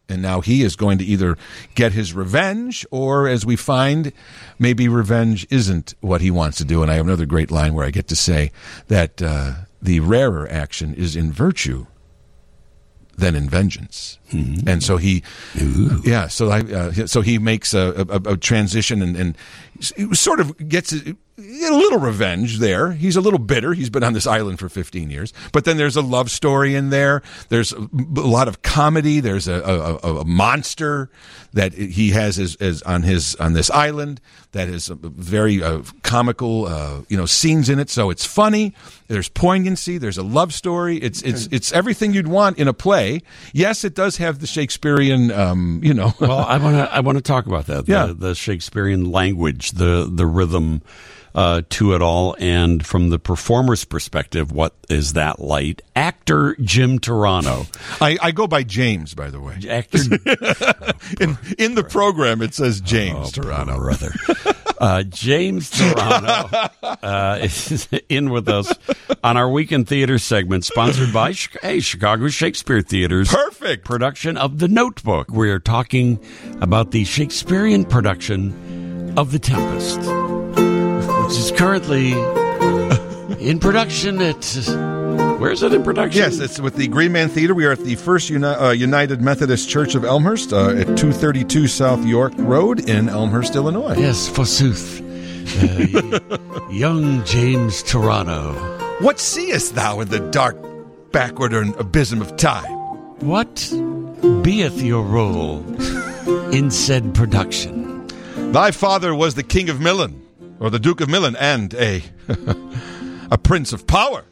And now he is going to either get his revenge, or as we find, maybe revenge isn't what he wants to do. And I have another great line where I get to say that uh, the rarer action is in virtue than in vengeance. Mm-hmm. And so he, Ooh. yeah, so I, uh, so he makes a, a, a transition and, and sort of gets a, a little revenge there. He's a little bitter. He's been on this island for fifteen years. But then there's a love story in there. There's a, a lot of comedy. There's a, a, a monster that he has as, as on his on this island that is a very uh, comical, uh, you know, scenes in it. So it's funny. There's poignancy. There's a love story. It's it's it's everything you'd want in a play. Yes, it does have the Shakespearean, um, you know. Well, I want to I want to talk about that. Yeah. The, the Shakespearean language, the the rhythm uh, to it all, and from the performer's perspective, what is that like? Actor Jim Turano. I, I go by James, by the way. Actor in in the program, it says James oh, Turano. Brother. Uh, James Turano uh, is in with us on our Weekend Theater segment, sponsored by hey, Chicago Shakespeare Theater's perfect production of The Notebook. We are talking about the Shakespearean production of The Tempest, which is currently in production at... Where is it in production? Yes, it's with the Green Man Theater. We are at the First Uni- uh, United Methodist Church of Elmhurst uh, at two thirty-two South York Road in Elmhurst, Illinois. Yes, forsooth. Uh, young James Turano. What seest thou in the dark backward abysm of time? What beeth your role in said production? Thy father was the King of Milan, or the Duke of Milan, and a a prince of power.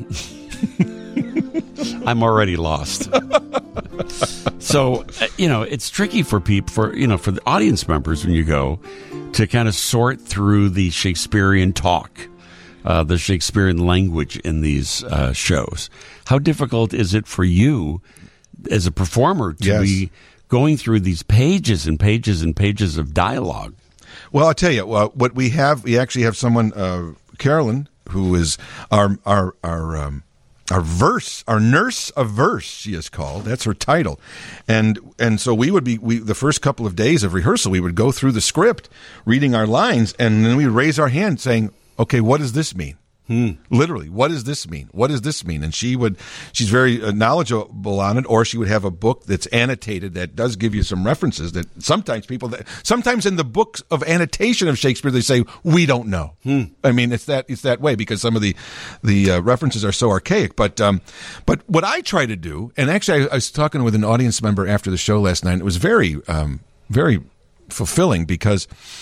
I'm already lost. So, uh, you know, it's tricky for people, for, you know, for the audience members when you go to kind of sort through the Shakespearean talk, uh, the Shakespearean language in these uh, shows. How difficult is it for you as a performer to yes. be going through these pages and pages and pages of dialogue? Well, I'll tell you, well, what we have, we actually have someone, uh, Carolyn, who is our, our, our, um, Our verse, our nurse of verse, she is called. That's her title, and and so we would be we the first couple of days of rehearsal, we would go through the script, reading our lines, and then we would raise our hand, saying, "Okay, what does this mean?" Hmm. Literally, what does this mean? What does this mean? And she would, she's very uh, knowledgeable on it, or she would have a book that's annotated that does give you some references that sometimes people, that, sometimes in the books of annotation of Shakespeare, they say, we don't know. Hmm. I mean, it's that, it's that way because some of the, the uh, references are so archaic. But, um, but what I try to do, and actually I, I was talking with an audience member after the show last night, and it was very, um, very fulfilling because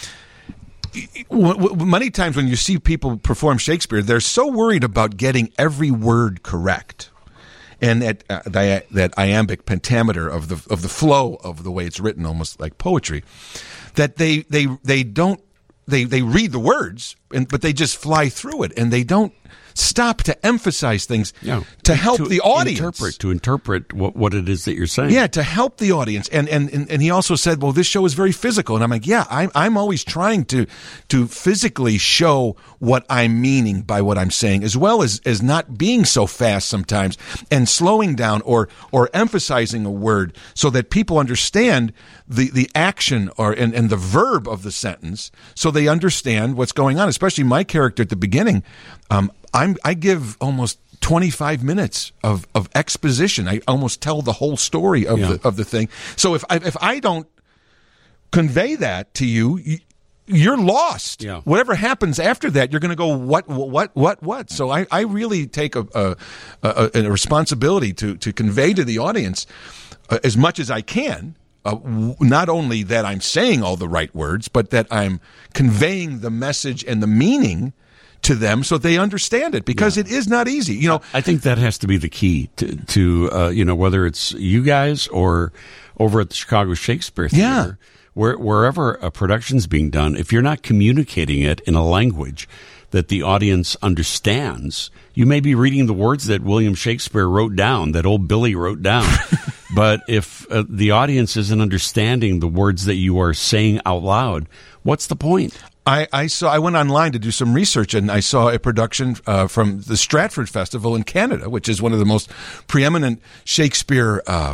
many times when you see people perform Shakespeare, they're so worried about getting every word correct, and that uh, that, that iambic pentameter of the of the flow of the way it's written, almost like poetry, that they they they don't they they read the words, and but they just fly through it, and they don't stop to emphasize things yeah. to help to the audience interpret to interpret what, what it is that you're saying. Yeah, to help the audience. And, and and and he also said, well, this show is very physical. And I'm like, yeah, I'm I'm always trying to to physically show what I'm meaning by what I'm saying, as well as as not being so fast sometimes and slowing down or or emphasizing a word so that people understand the the action or and, and the verb of the sentence, so they understand what's going on. Especially my character at the beginning. Um, I'm, I give almost twenty-five minutes of, of exposition. I almost tell the whole story of yeah. the of the thing. So if I, if I don't convey that to you, you you're lost. Yeah. Whatever happens after that, you're going to go, what, what, what, what? So I, I really take a, a, a, a responsibility to, to convey to the audience uh, as much as I can. Uh, not only that I'm saying all the right words, but that I'm conveying the message and the meaning to them so they understand it, because yeah. it is not easy. You know, I think that has to be the key to, to uh, you know, whether it's you guys or over at the Chicago Shakespeare Theater, yeah. where, wherever a production's being done, if you're not communicating it in a language that the audience understands, you may be reading the words that William Shakespeare wrote down, that old Billy wrote down. But if uh, the audience isn't understanding the words that you are saying out loud, what's the point? I, I saw. I went online to do some research, and I saw a production uh, from the Stratford Festival in Canada, which is one of the most preeminent Shakespeare uh,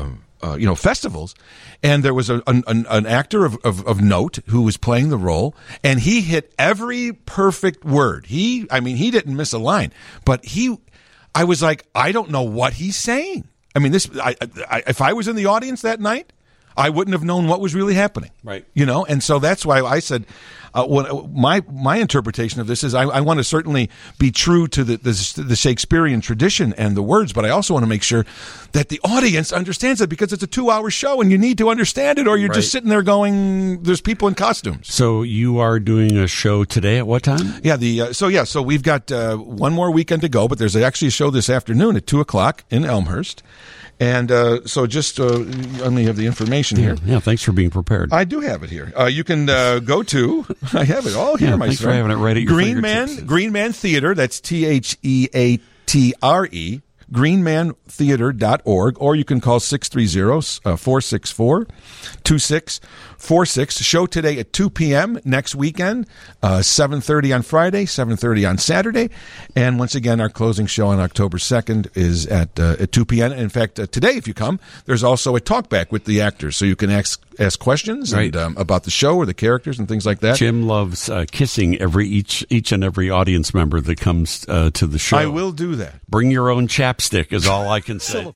uh, you know, festivals, and there was a, an, an actor of, of, of note who was playing the role, and he hit every perfect word. He, I mean, he didn't miss a line, but he, I was like, I don't know what he's saying. I mean, this, I, I, if I was in the audience that night, I wouldn't have known what was really happening. Right. You know, and so that's why I said, uh, when, my my interpretation of this is I, I want to certainly be true to the, the the Shakespearean tradition and the words, but I also want to make sure that the audience understands it, because it's a two-hour show and you need to understand it, or you're Right. just sitting there going, there's people in costumes. So you are doing a show today at what time? Yeah, the uh, so yeah, so we've got uh, one more weekend to go, but there's actually a show this afternoon at two o'clock in Elmhurst. And uh, so just uh, let me have the information here. Yeah, thanks for being prepared. I do have it here. Uh, you can uh, go to, I have it all here, Yeah, my thanks for friend. having it right at your Green Man, fingertips. Green Man Theater, that's T H E A T R E, green man theater dot org, or you can call six three zero, four six four, two six four six. Show today at two p.m. next weekend, uh, seven thirty on Friday, seven thirty on Saturday. And once again, our closing show on October second is at uh, at two p.m. In fact, uh, today, if you come, there's also a talkback with the actors, so you can ask ask questions Right. and, um, about the show or the characters and things like that. Jim loves uh, kissing every each each and every audience member that comes uh, to the show. I will do that. Bring your own chapstick is all I can say.